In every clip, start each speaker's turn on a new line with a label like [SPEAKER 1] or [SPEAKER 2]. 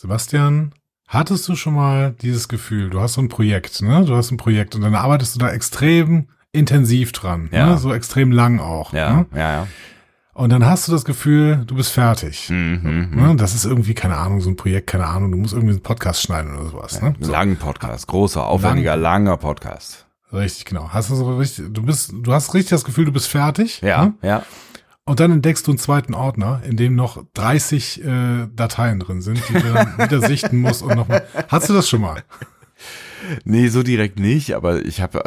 [SPEAKER 1] Sebastian, hattest du schon mal dieses Gefühl, du hast so ein Projekt, ne? Du hast ein Projekt und dann arbeitest du da extrem intensiv dran, ne? So extrem lang auch.
[SPEAKER 2] Ja,
[SPEAKER 1] ne?
[SPEAKER 2] ja.
[SPEAKER 1] Und dann hast du das Gefühl, du bist fertig. Ne? Das ist irgendwie, keine Ahnung, so ein Projekt, keine Ahnung, du musst irgendwie einen Podcast schneiden oder sowas. Ne?
[SPEAKER 2] So. Langen Podcast, großer, aufwendiger, langer Podcast.
[SPEAKER 1] Richtig, genau. Hast du so richtig, du hast richtig das Gefühl, du bist fertig.
[SPEAKER 2] Ja,
[SPEAKER 1] ne?
[SPEAKER 2] ja.
[SPEAKER 1] Und dann entdeckst du einen zweiten Ordner, in dem noch 30 Dateien drin sind, die du dann wieder sichten musst und nochmal. Hast du das schon mal?
[SPEAKER 2] Nee, so direkt nicht, aber ich habe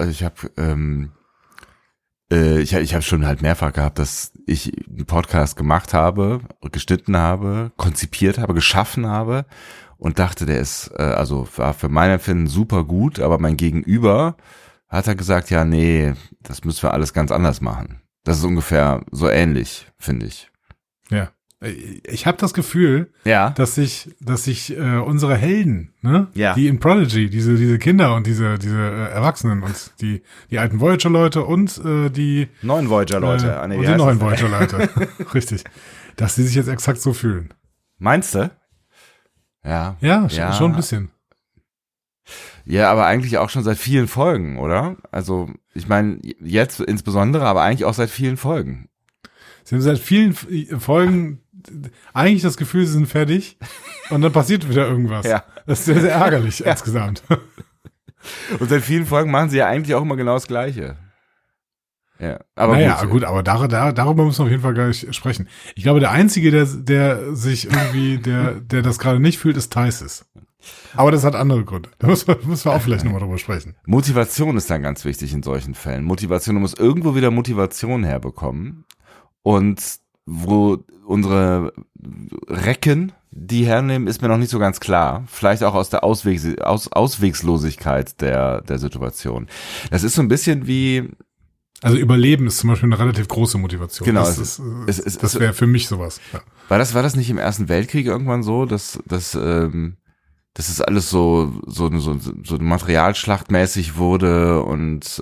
[SPEAKER 2] schon halt mehrfach gehabt, dass ich einen Podcast gemacht habe, geschnitten habe, konzipiert habe, geschaffen habe und dachte, der ist, war für mein Empfinden super gut, aber mein Gegenüber hat gesagt, ja, nee, das müssen wir alles ganz anders machen. Das ist ungefähr so ähnlich, finde ich.
[SPEAKER 1] Ja. Ich habe das Gefühl, dass sich unsere Helden, ne, die in Prodigy, diese Kinder und diese Erwachsenen und die alten Voyager-Leute und die
[SPEAKER 2] neuen Voyager-Leute,
[SPEAKER 1] und die neuen Voyager-Leute, richtig, dass die sich jetzt exakt so fühlen.
[SPEAKER 2] Meinst du? Ja.
[SPEAKER 1] Ja, schon ein bisschen.
[SPEAKER 2] Ja, aber eigentlich auch schon seit vielen Folgen, oder? Also, ich meine, jetzt insbesondere, aber eigentlich auch seit vielen Folgen.
[SPEAKER 1] Sie haben seit vielen Folgen eigentlich das Gefühl, sie sind fertig und dann passiert wieder irgendwas. Ja. Das ist sehr, sehr ärgerlich insgesamt.
[SPEAKER 2] Und seit vielen Folgen machen sie ja eigentlich auch immer genau das Gleiche. Ja, aber
[SPEAKER 1] gut, aber darüber müssen wir auf jeden Fall gleich sprechen. Ich glaube, der Einzige, der sich irgendwie, der das gerade nicht fühlt, ist Theisis. Aber das hat andere Gründe. Da müssen wir auch vielleicht nochmal drüber sprechen.
[SPEAKER 2] Motivation ist dann ganz wichtig in solchen Fällen. Motivation, du musst irgendwo wieder Motivation herbekommen. Und wo unsere Recken die hernehmen, ist mir noch nicht so ganz klar. Vielleicht auch aus der Auswegslosigkeit der Situation. Das ist so ein bisschen wie...
[SPEAKER 1] Also Überleben ist zum Beispiel eine relativ große Motivation.
[SPEAKER 2] Genau.
[SPEAKER 1] Das wäre für mich sowas. Ja.
[SPEAKER 2] War das nicht im Ersten Weltkrieg irgendwann so, dass ist alles so materialschlachtmäßig wurde und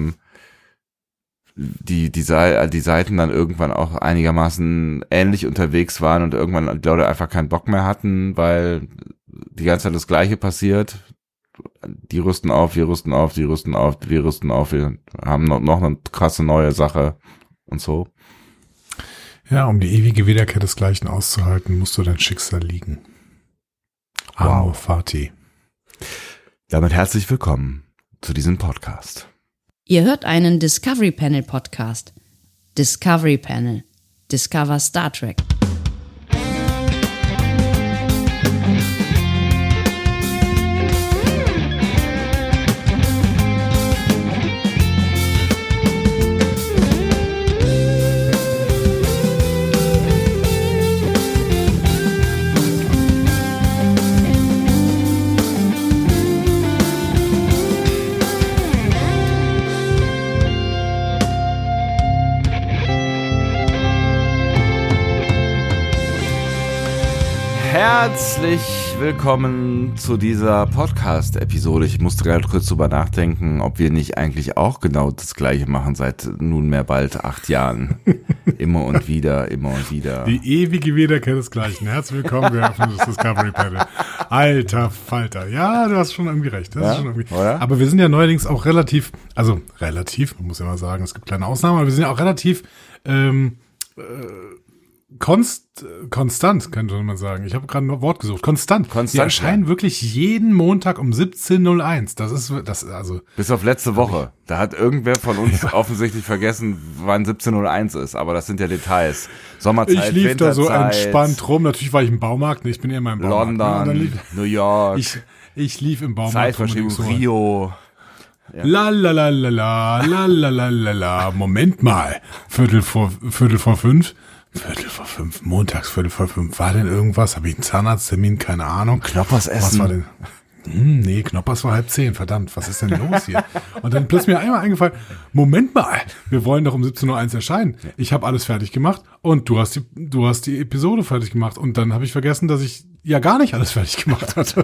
[SPEAKER 2] die Seiten dann irgendwann auch einigermaßen ähnlich unterwegs waren und irgendwann die Leute einfach keinen Bock mehr hatten, weil die ganze Zeit das Gleiche passiert. Die rüsten auf, wir rüsten auf, die rüsten auf, wir rüsten auf, wir haben noch eine krasse neue Sache und so.
[SPEAKER 1] Ja, um die ewige Wiederkehr des Gleichen auszuhalten, musst du dein Schicksal liegen. Amor Fati.
[SPEAKER 2] Damit herzlich willkommen zu diesem Podcast.
[SPEAKER 3] Ihr hört einen Discovery Panel Podcast. Discovery Panel. Discover Star Trek.
[SPEAKER 2] Herzlich willkommen zu dieser Podcast-Episode. Ich musste gerade kurz drüber nachdenken, ob wir nicht eigentlich auch genau das Gleiche machen seit nunmehr bald 8 Jahren. Immer und wieder, immer und wieder.
[SPEAKER 1] Die ewige Wiederkehr des Gleichen. Herzlich willkommen, wir öffnen das Discovery Panel. Alter Falter. Ja, du hast schon irgendwie recht. Das ist schon irgendwie.
[SPEAKER 2] Oder?
[SPEAKER 1] Aber wir sind ja neuerdings auch relativ, man muss ja mal sagen, es gibt kleine Ausnahmen, aber wir sind ja auch relativ konstant, könnte man sagen. Ich habe gerade ein Wort gesucht. Konstant. Wir erscheinen wirklich jeden Montag um 17:01. Das ist also.
[SPEAKER 2] Bis auf letzte Woche. Da hat irgendwer von uns offensichtlich vergessen, wann 17:01 ist. Aber das sind ja Details. Sommerzeit,
[SPEAKER 1] ich lief
[SPEAKER 2] Winterzeit,
[SPEAKER 1] da so entspannt rum. Natürlich war ich im Baumarkt. Ich bin eher in meinem Baumarkt.
[SPEAKER 2] London, New York.
[SPEAKER 1] Ich lief im Baumarkt.
[SPEAKER 2] Zeitverschiebung, Rio.
[SPEAKER 1] Ja. La. Moment mal. Viertel vor 5. Montags, Viertel vor 5. War denn irgendwas? Habe ich einen Zahnarzttermin? Keine Ahnung.
[SPEAKER 2] Knoppers essen.
[SPEAKER 1] Was war denn? Nee, Knoppers war 9:30. Verdammt, was ist denn los hier? Und dann plötzlich mir einmal eingefallen, Moment mal, wir wollen doch um 17:01 erscheinen. Ich habe alles fertig gemacht und du hast die Episode fertig gemacht. Und dann habe ich vergessen, dass ich ja gar nicht alles fertig gemacht hatte.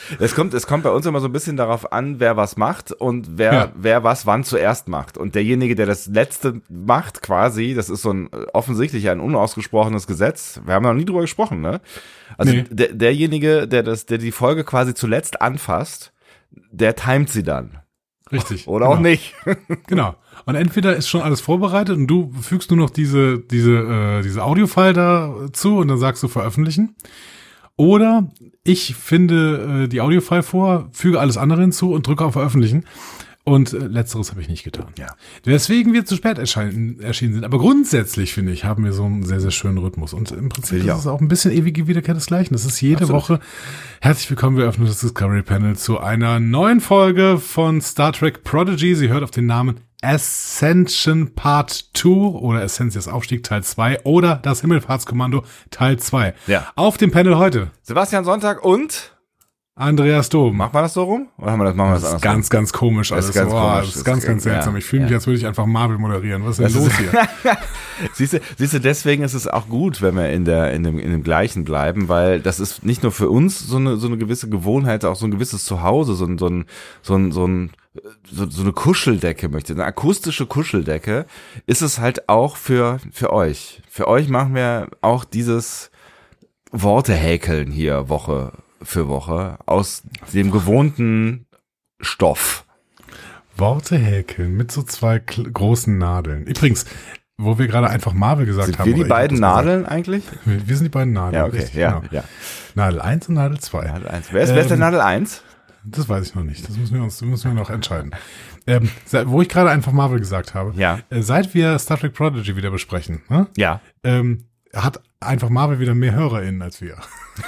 [SPEAKER 2] Es kommt bei uns immer so ein bisschen darauf an, wer was macht und wer was wann zuerst macht. Und derjenige, der das Letzte macht quasi, das ist so offensichtlich ein unausgesprochenes Gesetz. Wir haben noch nie drüber gesprochen, ne? Also derjenige, der die Folge quasi zuletzt anfasst, der timet sie dann.
[SPEAKER 1] Richtig.
[SPEAKER 2] Oder auch nicht.
[SPEAKER 1] Genau. Und entweder ist schon alles vorbereitet und du fügst nur noch diese Audio-File dazu und dann sagst du veröffentlichen. Oder ich finde die Audio-File vor, füge alles andere hinzu und drücke auf veröffentlichen. Und letzteres habe ich nicht getan.
[SPEAKER 2] Ja.
[SPEAKER 1] Weswegen wir zu spät erschienen sind. Aber grundsätzlich, finde ich, haben wir so einen sehr, sehr schönen Rhythmus. Und im Prinzip ist es auch ein bisschen ewige Wiederkehr desgleichen. Das ist jede Woche. Herzlich willkommen, wir öffnen das Discovery Panel zu einer neuen Folge von Star Trek Prodigy. Sie hört auf den Namen Ascension Part 2 oder Ascensias Aufstieg Teil 2 oder das Himmelfahrtskommando Teil 2.
[SPEAKER 2] Ja.
[SPEAKER 1] Auf dem Panel heute
[SPEAKER 2] Sebastian Sonntag und
[SPEAKER 1] Andreas Dom.
[SPEAKER 2] Machen wir das so rum? Oder machen wir das
[SPEAKER 1] anders? Das ist ganz, ganz komisch alles.
[SPEAKER 2] Das ist ganz komisch.
[SPEAKER 1] Das ist ganz seltsam. Ich fühle mich, als würde ich einfach Marvel moderieren. Was ist denn los hier?
[SPEAKER 2] Siehst du, deswegen ist es auch gut, wenn wir in dem Gleichen bleiben, weil das ist nicht nur für uns so eine gewisse Gewohnheit, auch so ein gewisses Zuhause, so eine Kuscheldecke eine akustische Kuscheldecke ist es halt auch für euch. Für euch machen wir auch dieses Wortehäkeln hier Woche für Woche aus dem gewohnten Stoff.
[SPEAKER 1] Worte häkeln mit so zwei großen Nadeln. Übrigens, wo wir gerade einfach Marvel gesagt haben.
[SPEAKER 2] Sind wir die beiden Nadeln eigentlich?
[SPEAKER 1] Wir sind die beiden Nadeln.
[SPEAKER 2] Ja, okay, richtig,
[SPEAKER 1] ja. Nadel 1 und Nadel 2.
[SPEAKER 2] Nadel 1. Wer ist der Nadel 1?
[SPEAKER 1] Das weiß ich noch nicht. Das müssen wir noch entscheiden. Wo ich gerade einfach Marvel gesagt habe.
[SPEAKER 2] Ja.
[SPEAKER 1] Seit wir Star Trek Prodigy wieder besprechen, ne?
[SPEAKER 2] Ja.
[SPEAKER 1] Hat einfach Marvel wieder mehr HörerInnen als wir.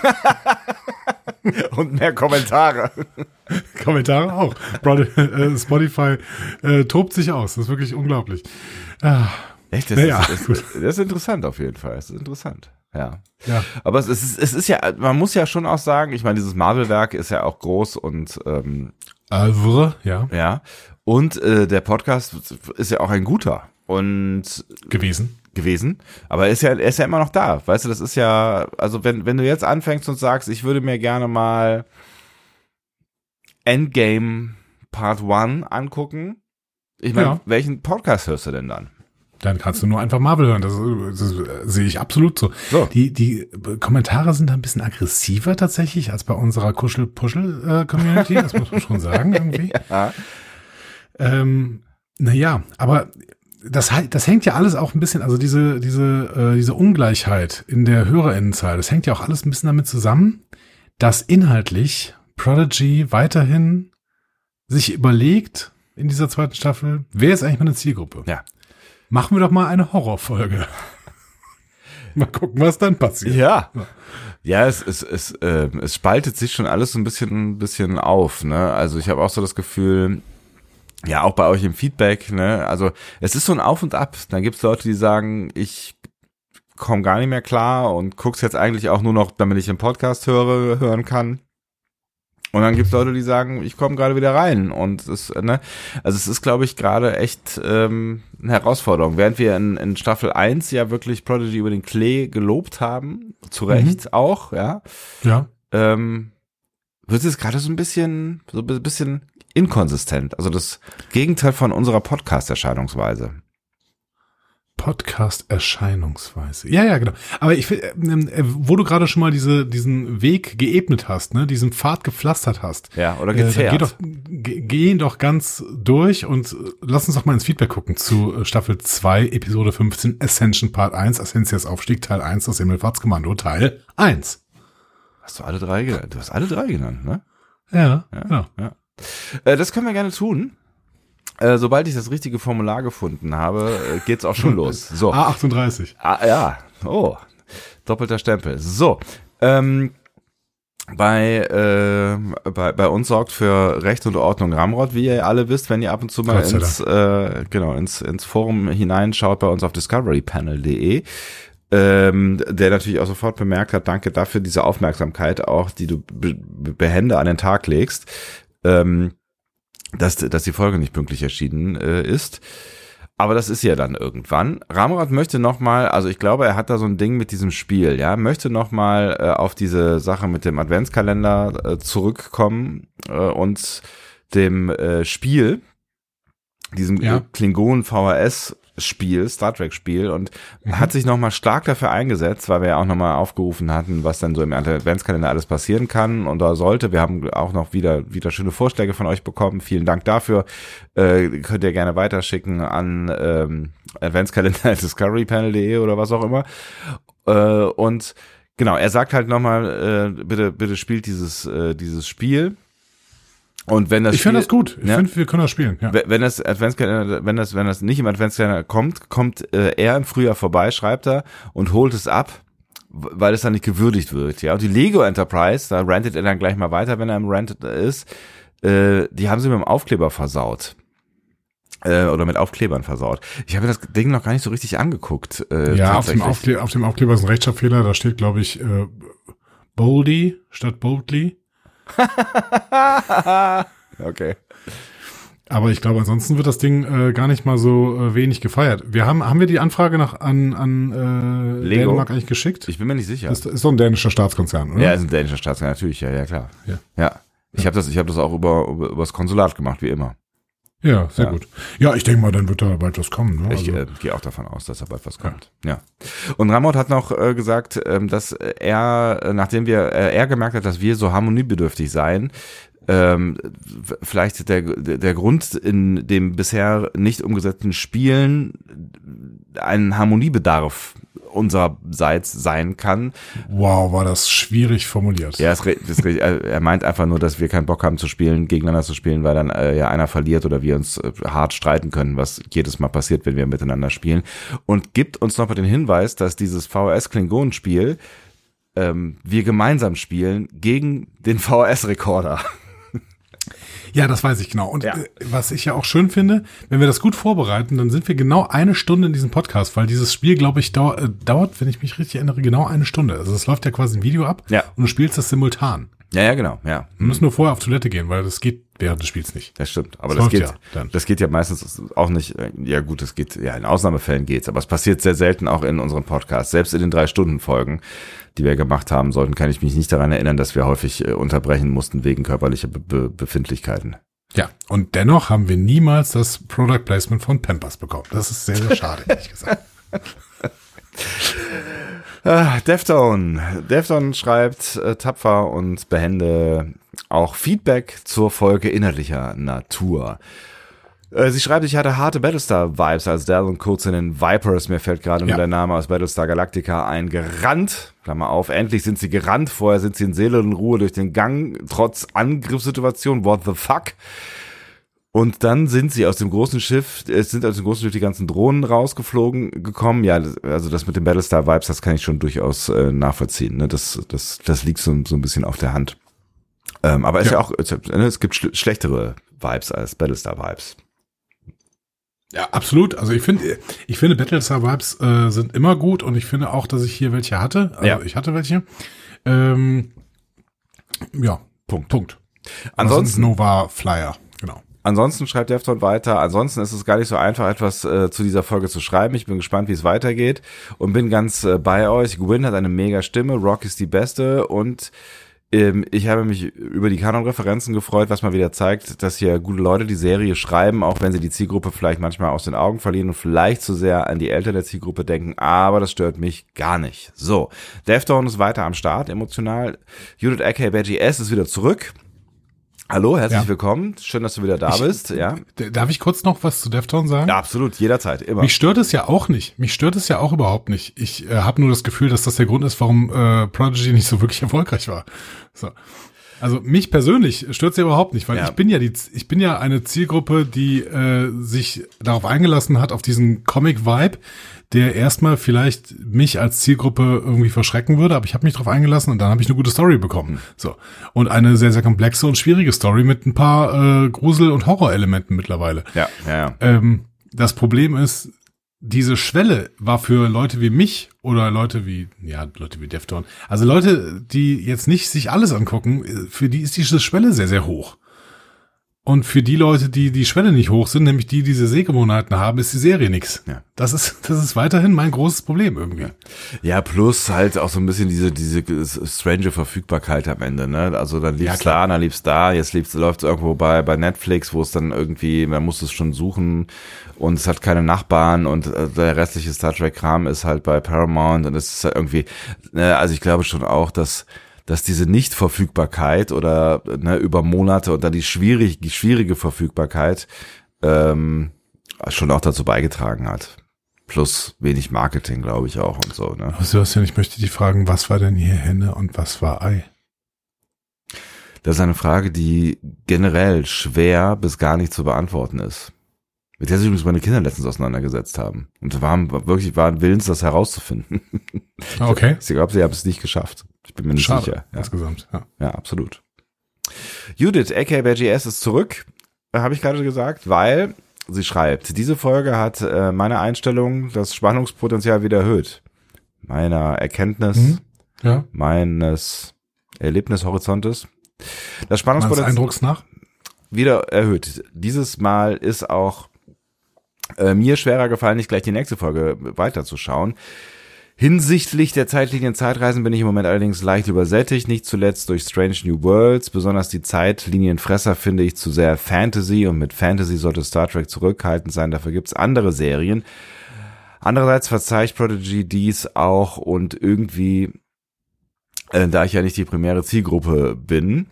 [SPEAKER 2] Und mehr Kommentare.
[SPEAKER 1] Kommentare auch. Spotify tobt sich aus. Das ist wirklich unglaublich.
[SPEAKER 2] Echt? Das ist interessant auf jeden Fall. Das ist interessant. Ja. Aber es ist ja, man muss ja schon auch sagen, ich meine, dieses Marvel-Werk ist ja auch groß und
[SPEAKER 1] ja.
[SPEAKER 2] Ja. Und der Podcast ist ja auch ein guter. Und gewesen, aber er ist ja immer noch da, weißt du, das ist ja, also wenn du jetzt anfängst und sagst, ich würde mir gerne mal Endgame Part 1 angucken, ich meine, welchen Podcast hörst du denn dann?
[SPEAKER 1] Dann kannst du nur einfach Marvel hören, das sehe ich absolut so. Die Kommentare sind ein bisschen aggressiver tatsächlich als bei unserer Kuschel-Puschel-Community, das muss man schon sagen irgendwie. Ja. Aber das hängt ja alles auch ein bisschen, also diese Ungleichheit in der HörerInnenzahl, das hängt ja auch alles ein bisschen damit zusammen, dass inhaltlich Prodigy weiterhin sich überlegt in dieser zweiten Staffel, wer ist eigentlich meine Zielgruppe?
[SPEAKER 2] Ja.
[SPEAKER 1] Machen wir doch mal eine Horrorfolge. Mal gucken, was dann passiert.
[SPEAKER 2] Ja, es spaltet sich schon alles so ein bisschen auf, ne? Also ich habe auch so das Gefühl, ja, auch bei euch im Feedback, ne, also es ist so ein Auf und Ab. Dann gibt's Leute, die sagen, ich komme gar nicht mehr klar und guck's jetzt eigentlich auch nur noch, damit ich den Podcast hören kann. Und dann gibt's Leute, die sagen, ich komme gerade wieder rein. Und es ist, glaube ich, gerade echt eine Herausforderung. Während wir in Staffel 1 ja wirklich Prodigy über den Klee gelobt haben, zu Recht auch, ja.
[SPEAKER 1] Ja.
[SPEAKER 2] Wird es gerade so ein bisschen inkonsistent. Also das Gegenteil von unserer Podcast-Erscheinungsweise.
[SPEAKER 1] Podcast-Erscheinungsweise. Ja, genau. Aber ich finde, wo du gerade schon mal diesen Weg geebnet hast, ne, diesen Pfad gepflastert hast.
[SPEAKER 2] Ja, oder gezerrt.
[SPEAKER 1] Geh doch ganz durch und lass uns doch mal ins Feedback gucken zu Staffel 2, Episode 15, Ascension Part 1, Ascensias Aufstieg, Teil 1, das Himmelfahrtskommando, Teil 1.
[SPEAKER 2] Hast du alle drei genannt? Du hast alle drei genannt, ne?
[SPEAKER 1] Ja, genau.
[SPEAKER 2] Ja. Das können wir gerne tun. Sobald ich das richtige Formular gefunden habe, geht's auch schon los. So.
[SPEAKER 1] A38.
[SPEAKER 2] Ja. Oh. Doppelter Stempel. So. Bei uns sorgt für Recht und Ordnung Ramrod, wie ihr alle wisst, wenn ihr ab und zu mal ins Forum hineinschaut bei uns auf discoverypanel.de. Der natürlich auch sofort bemerkt hat, danke dafür, diese Aufmerksamkeit auch, die du behende an den Tag legst, dass die Folge nicht pünktlich erschienen ist. Aber das ist ja dann irgendwann. Ramrod möchte nochmal, also ich glaube, er hat da so ein Ding mit diesem Spiel, ja, möchte nochmal auf diese Sache mit dem Adventskalender zurückkommen und dem Spiel, diesem Klingonen VHS Spiel, Star Trek Spiel, und hat sich nochmal stark dafür eingesetzt, weil wir ja auch nochmal aufgerufen hatten, was dann so im Adventskalender alles passieren kann und da sollte. Wir haben auch noch wieder schöne Vorschläge von euch bekommen. Vielen Dank dafür. Könnt ihr gerne weiterschicken an adventskalender@discoverypanel.de oder was auch immer. Und genau, er sagt halt nochmal, bitte spielt dieses Spiel. Und wenn das
[SPEAKER 1] ich finde das gut. Ich finde, wir können das spielen. Ja.
[SPEAKER 2] Wenn das nicht im Adventskalender kommt er im Frühjahr vorbei, schreibt er, und holt es ab, weil es dann nicht gewürdigt wird. Ja, und die Lego Enterprise, da rantet er dann gleich mal weiter, wenn er im Rant ist, die haben sie mit dem Aufkleber versaut. Oder mit Aufklebern versaut. Ich habe das Ding noch gar nicht so richtig angeguckt.
[SPEAKER 1] Ja, auf dem Aufkleber ist ein Rechtschreibfehler, da steht, glaube ich, Boldy statt Boldly.
[SPEAKER 2] Okay.
[SPEAKER 1] Aber ich glaube, ansonsten wird das Ding gar nicht mal so wenig gefeiert. Haben wir die Anfrage an
[SPEAKER 2] Lego?
[SPEAKER 1] Dänemark eigentlich geschickt?
[SPEAKER 2] Ich bin mir nicht sicher.
[SPEAKER 1] Das ist doch ein dänischer Staatskonzern, oder?
[SPEAKER 2] Ja, ist ein dänischer Staatskonzern, natürlich, ja klar. Ja. Ich habe das auch über das Konsulat gemacht, wie immer.
[SPEAKER 1] Ja, sehr gut. Ja, ich denke mal, dann wird da bald was kommen. Ne?
[SPEAKER 2] Ich gehe auch davon aus, dass da bald was kommt. Ja. Und Ramrod hat noch gesagt, dass nachdem er gemerkt hat, dass wir so harmoniebedürftig seien, vielleicht der Grund in dem bisher nicht umgesetzten Spielen ein Harmoniebedarf unsererseits sein kann.
[SPEAKER 1] Wow, war das schwierig formuliert.
[SPEAKER 2] Ja, er meint einfach nur, dass wir keinen Bock haben gegeneinander zu spielen, weil dann einer verliert oder wir uns hart streiten können, was jedes Mal passiert, wenn wir miteinander spielen. Und gibt uns nochmal den Hinweis, dass dieses VHS-Klingonen-Spiel wir gemeinsam spielen gegen den VHS-Rekorder.
[SPEAKER 1] Ja, das weiß ich genau. Und was ich ja auch schön finde, wenn wir das gut vorbereiten, dann sind wir genau 1 Stunde in diesem Podcast, weil dieses Spiel, glaube ich, dauert, wenn ich mich richtig erinnere, genau 1 Stunde. Also es läuft ja quasi ein Video ab und du spielst das simultan.
[SPEAKER 2] Ja, genau, ja.
[SPEAKER 1] Wir müssen nur vorher auf Toilette gehen, weil das geht während des Spiels nicht.
[SPEAKER 2] Das stimmt, aber das geht ja meistens auch nicht, ja gut, das geht, ja in Ausnahmefällen geht's, aber es passiert sehr selten auch in unseren Podcasts. Selbst in den 3-Stunden-Folgen, die wir gemacht haben sollten, kann ich mich nicht daran erinnern, dass wir häufig unterbrechen mussten wegen körperlicher Befindlichkeiten.
[SPEAKER 1] Ja, und dennoch haben wir niemals das Product Placement von Pampers bekommen. Das ist sehr, sehr schade, ehrlich gesagt.
[SPEAKER 2] Defton schreibt tapfer und behende auch Feedback zur Folge inhaltlicher Natur. Sie schreibt, ich hatte harte Battlestar-Vibes, als Dal und kurz in den Vipers, mir fällt gerade nur der Name aus Battlestar Galactica ein, gerannt, Klammer auf, endlich sind sie gerannt, vorher sind sie in Seelenruhe durch den Gang, trotz Angriffssituation, what the fuck? Und dann sind aus dem großen Schiff die ganzen Drohnen rausgeflogen gekommen. Ja, also das mit den Battlestar-Vibes, das kann ich schon durchaus nachvollziehen. Ne? Das liegt so ein bisschen auf der Hand. Aber es gibt schlechtere Vibes als Battlestar-Vibes.
[SPEAKER 1] Ja, absolut. Also ich finde Battlestar-Vibes sind immer gut und ich finde auch, dass ich hier welche hatte. Also ich hatte welche. Punkt.
[SPEAKER 2] Ansonsten
[SPEAKER 1] Nova Flyer, genau.
[SPEAKER 2] Ansonsten schreibt Defton weiter, ansonsten ist es gar nicht so einfach, etwas zu dieser Folge zu schreiben. Ich bin gespannt, wie es weitergeht und bin ganz bei euch. Gwyn hat eine mega Stimme, Rock ist die beste und ich habe mich über die Kanon-Referenzen gefreut, was mal wieder zeigt, dass hier gute Leute die Serie schreiben, auch wenn sie die Zielgruppe vielleicht manchmal aus den Augen verlieren und vielleicht zu sehr an die Eltern der Zielgruppe denken, aber das stört mich gar nicht. So, Defton ist weiter am Start, emotional. Judith aka Veggie S ist wieder zurück. Hallo, herzlich willkommen. Schön, dass du wieder da bist. Ja.
[SPEAKER 1] Darf ich kurz noch was zu Defton sagen?
[SPEAKER 2] Ja, absolut, jederzeit, immer.
[SPEAKER 1] Mich stört es ja auch nicht. Mich stört es ja auch überhaupt nicht. Ich habe nur das Gefühl, dass das der Grund ist, warum Prodigy nicht so wirklich erfolgreich war. So. Also mich persönlich stört es ja überhaupt nicht, weil ich bin ja eine Zielgruppe, die sich darauf eingelassen hat, auf diesen Comic-Vibe, der erstmal vielleicht mich als Zielgruppe irgendwie verschrecken würde, aber ich habe mich darauf eingelassen und dann habe ich eine gute Story bekommen. So. Und eine sehr, sehr komplexe und schwierige Story mit ein paar Grusel- und Horrorelementen mittlerweile.
[SPEAKER 2] Ja.
[SPEAKER 1] Das Problem ist, diese Schwelle war für Leute wie mich oder Leute wie Defton, also Leute, die jetzt nicht sich alles angucken, für die ist diese Schwelle sehr, sehr hoch. Und für die Leute, die Schwelle nicht hoch sind, nämlich die diese Sehgewohnheiten haben, ist die Serie nix. Ja. Das ist weiterhin mein großes Problem irgendwie.
[SPEAKER 2] Ja, plus halt auch so ein bisschen diese strange Verfügbarkeit am Ende, ne? Also dann lief's da, dann lief's da, jetzt läuft's irgendwo bei Netflix, wo es dann irgendwie, man muss es schon suchen und es hat keine Nachbarn und der restliche Star Trek Kram ist halt bei Paramount und es ist halt irgendwie, also ich glaube schon auch, dass diese Nichtverfügbarkeit oder über Monate und dann die schwierige Verfügbarkeit schon auch dazu beigetragen hat. Plus wenig Marketing, glaube ich auch und so. Ne?
[SPEAKER 1] Sebastian, ich möchte dich fragen, was war denn hier Henne und was war Ei?
[SPEAKER 2] Das ist eine Frage, die generell schwer bis gar nicht zu beantworten ist. Mit der sich übrigens meine Kinder letztens auseinandergesetzt haben. Und waren willens, das herauszufinden.
[SPEAKER 1] Okay.
[SPEAKER 2] Ich glaube, sie haben es nicht geschafft. Ich bin mir nicht sicher. Ja.
[SPEAKER 1] Insgesamt, ja.
[SPEAKER 2] Ja, absolut. Judith, aka BGS, ist zurück, habe ich gerade gesagt, weil sie schreibt, diese Folge hat meine Einstellung, das Spannungspotenzial wieder erhöht. Meiner Erkenntnis, meines Erlebnishorizontes. Das Spannungspotenzial
[SPEAKER 1] Eindrucks nach?
[SPEAKER 2] Wieder erhöht. Dieses Mal ist auch mir schwerer gefallen, nicht gleich die nächste Folge weiterzuschauen. Hinsichtlich der Zeitlinien Zeitreisen bin ich im Moment allerdings leicht übersättigt, nicht zuletzt durch Strange New Worlds. Besonders die Zeitlinienfresser finde ich zu sehr Fantasy und mit Fantasy sollte Star Trek zurückhaltend sein, dafür gibt's andere Serien. Andererseits verzeiht Prodigy dies auch und irgendwie, da ich ja nicht die primäre Zielgruppe bin,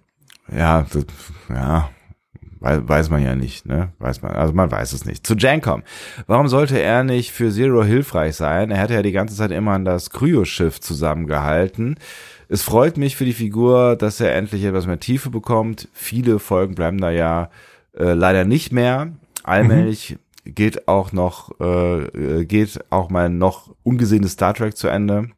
[SPEAKER 2] weiß man ja nicht, ne? Man weiß es nicht. Zu Jankom. Warum sollte er nicht für Zero hilfreich sein? Er hätte ja die ganze Zeit immer an das Kryoschiff zusammengehalten. Es freut mich für die Figur, dass er endlich etwas mehr Tiefe bekommt. Viele Folgen bleiben da ja leider nicht mehr. Allmählich geht auch mein noch ungesehenes Star Trek zu Ende.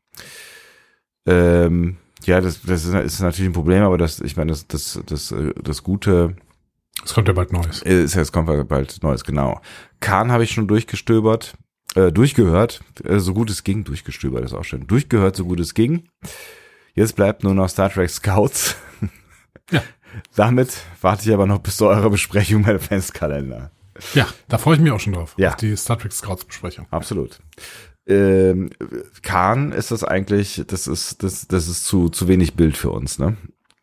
[SPEAKER 2] Das ist natürlich ein Problem, aber das Gute.
[SPEAKER 1] Es kommt ja bald Neues.
[SPEAKER 2] Es kommt bald Neues, genau. Khan habe ich schon durchgehört, so gut es ging, durchgestöbert ist auch schön. Durchgehört, so gut es ging. Jetzt bleibt nur noch Star Trek Scouts.
[SPEAKER 1] Ja.
[SPEAKER 2] Damit warte ich aber noch bis zu eurer Besprechung beim Adventskalender.
[SPEAKER 1] Ja, da freue ich mich auch schon drauf.
[SPEAKER 2] Ja.
[SPEAKER 1] Auf die Star Trek Scouts Besprechung.
[SPEAKER 2] Absolut. Khan ist das eigentlich, das ist zu wenig Bild für uns, ne?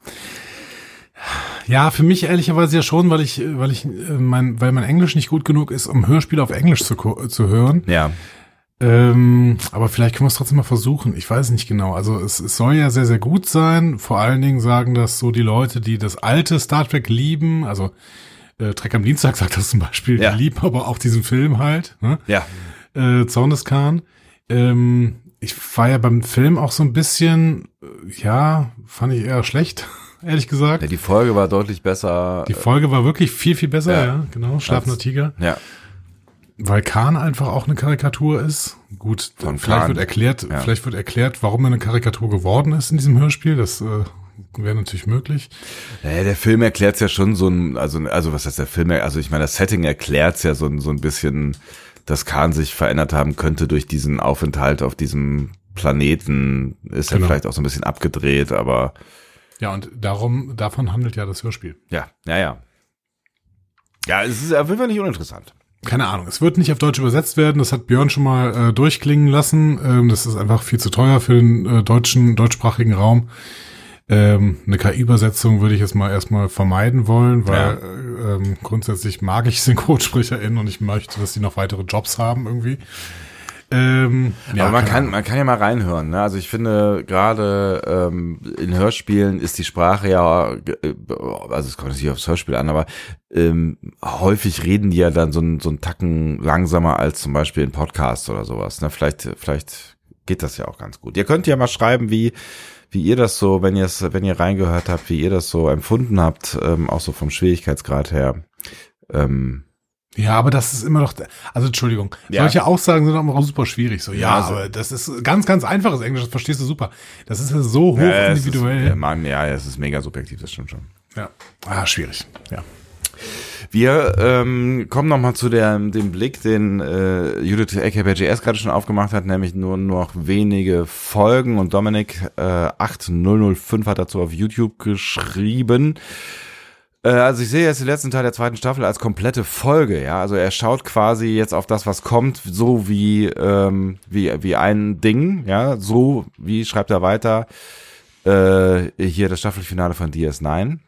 [SPEAKER 1] Ja, für mich ehrlicherweise ja schon, weil mein Englisch nicht gut genug ist, um Hörspiele auf Englisch zu hören.
[SPEAKER 2] Ja.
[SPEAKER 1] Aber vielleicht können wir es trotzdem mal versuchen. Ich weiß nicht genau. Also es soll ja sehr, sehr gut sein. Vor allen Dingen sagen das so die Leute, die das alte Star Trek lieben. Also Trek am Dienstag sagt das zum Beispiel.
[SPEAKER 2] Ja.
[SPEAKER 1] Die lieben aber auch diesen Film halt. Ne?
[SPEAKER 2] Ja.
[SPEAKER 1] Zorn des Khan. Ich war ja beim Film auch so ein bisschen, fand ich eher schlecht. Ehrlich gesagt.
[SPEAKER 2] Ja, die Folge war deutlich besser.
[SPEAKER 1] Die Folge war wirklich viel, viel besser, ja genau. Schlafender Tiger.
[SPEAKER 2] Ja.
[SPEAKER 1] Weil Khan einfach auch eine Karikatur ist. Gut, vielleicht wird erklärt, warum er eine Karikatur geworden ist in diesem Hörspiel. Das wäre natürlich möglich.
[SPEAKER 2] Ja, der Film erklärt es ja schon also was heißt der Film? Also ich meine, das Setting erklärt es ja so ein bisschen, dass Khan sich verändert haben könnte durch diesen Aufenthalt auf diesem Planeten. Ist ja vielleicht auch so ein bisschen abgedreht, aber
[SPEAKER 1] ja, und davon handelt ja das Hörspiel.
[SPEAKER 2] Ja. Ja, es ist auf jeden Fall nicht uninteressant.
[SPEAKER 1] Keine Ahnung, es wird nicht auf Deutsch übersetzt werden, das hat Björn schon mal durchklingen lassen. Das ist einfach viel zu teuer für den deutschsprachigen Raum. Eine KI-Übersetzung würde ich jetzt mal erstmal vermeiden wollen, weil grundsätzlich mag ich SynchronsprecherInnen und ich möchte, dass die noch weitere Jobs haben irgendwie.
[SPEAKER 2] Aber man kann ja mal reinhören, ne? Also ich finde gerade in Hörspielen ist die Sprache ja, also es kommt natürlich aufs Hörspiel an, aber häufig reden die ja dann so einen Tacken langsamer als zum Beispiel in Podcasts oder sowas, ne? Vielleicht geht das ja auch ganz gut. Ihr könnt ja mal schreiben, wie ihr das so, wenn ihr reingehört habt, wie ihr das so empfunden habt, auch so vom Schwierigkeitsgrad her.
[SPEAKER 1] Ja, aber das ist immer noch, also Entschuldigung, solche Aussagen sind auch immer super schwierig. So, aber das ist ganz, ganz einfaches Englisch, das verstehst du super. Das ist ja so hoch individuell.
[SPEAKER 2] Es ist mega subjektiv, das stimmt schon.
[SPEAKER 1] Ja, schwierig, ja.
[SPEAKER 2] Wir kommen nochmal zu dem Blick, den Judith aka BGS gerade schon aufgemacht hat, nämlich nur noch wenige Folgen und Dominik 8005 hat dazu auf YouTube geschrieben. Also ich sehe jetzt den letzten Teil der zweiten Staffel als komplette Folge, ja. Also er schaut quasi jetzt auf das, was kommt, so wie ein Ding, ja. So wie schreibt er weiter hier das Staffelfinale von DS9,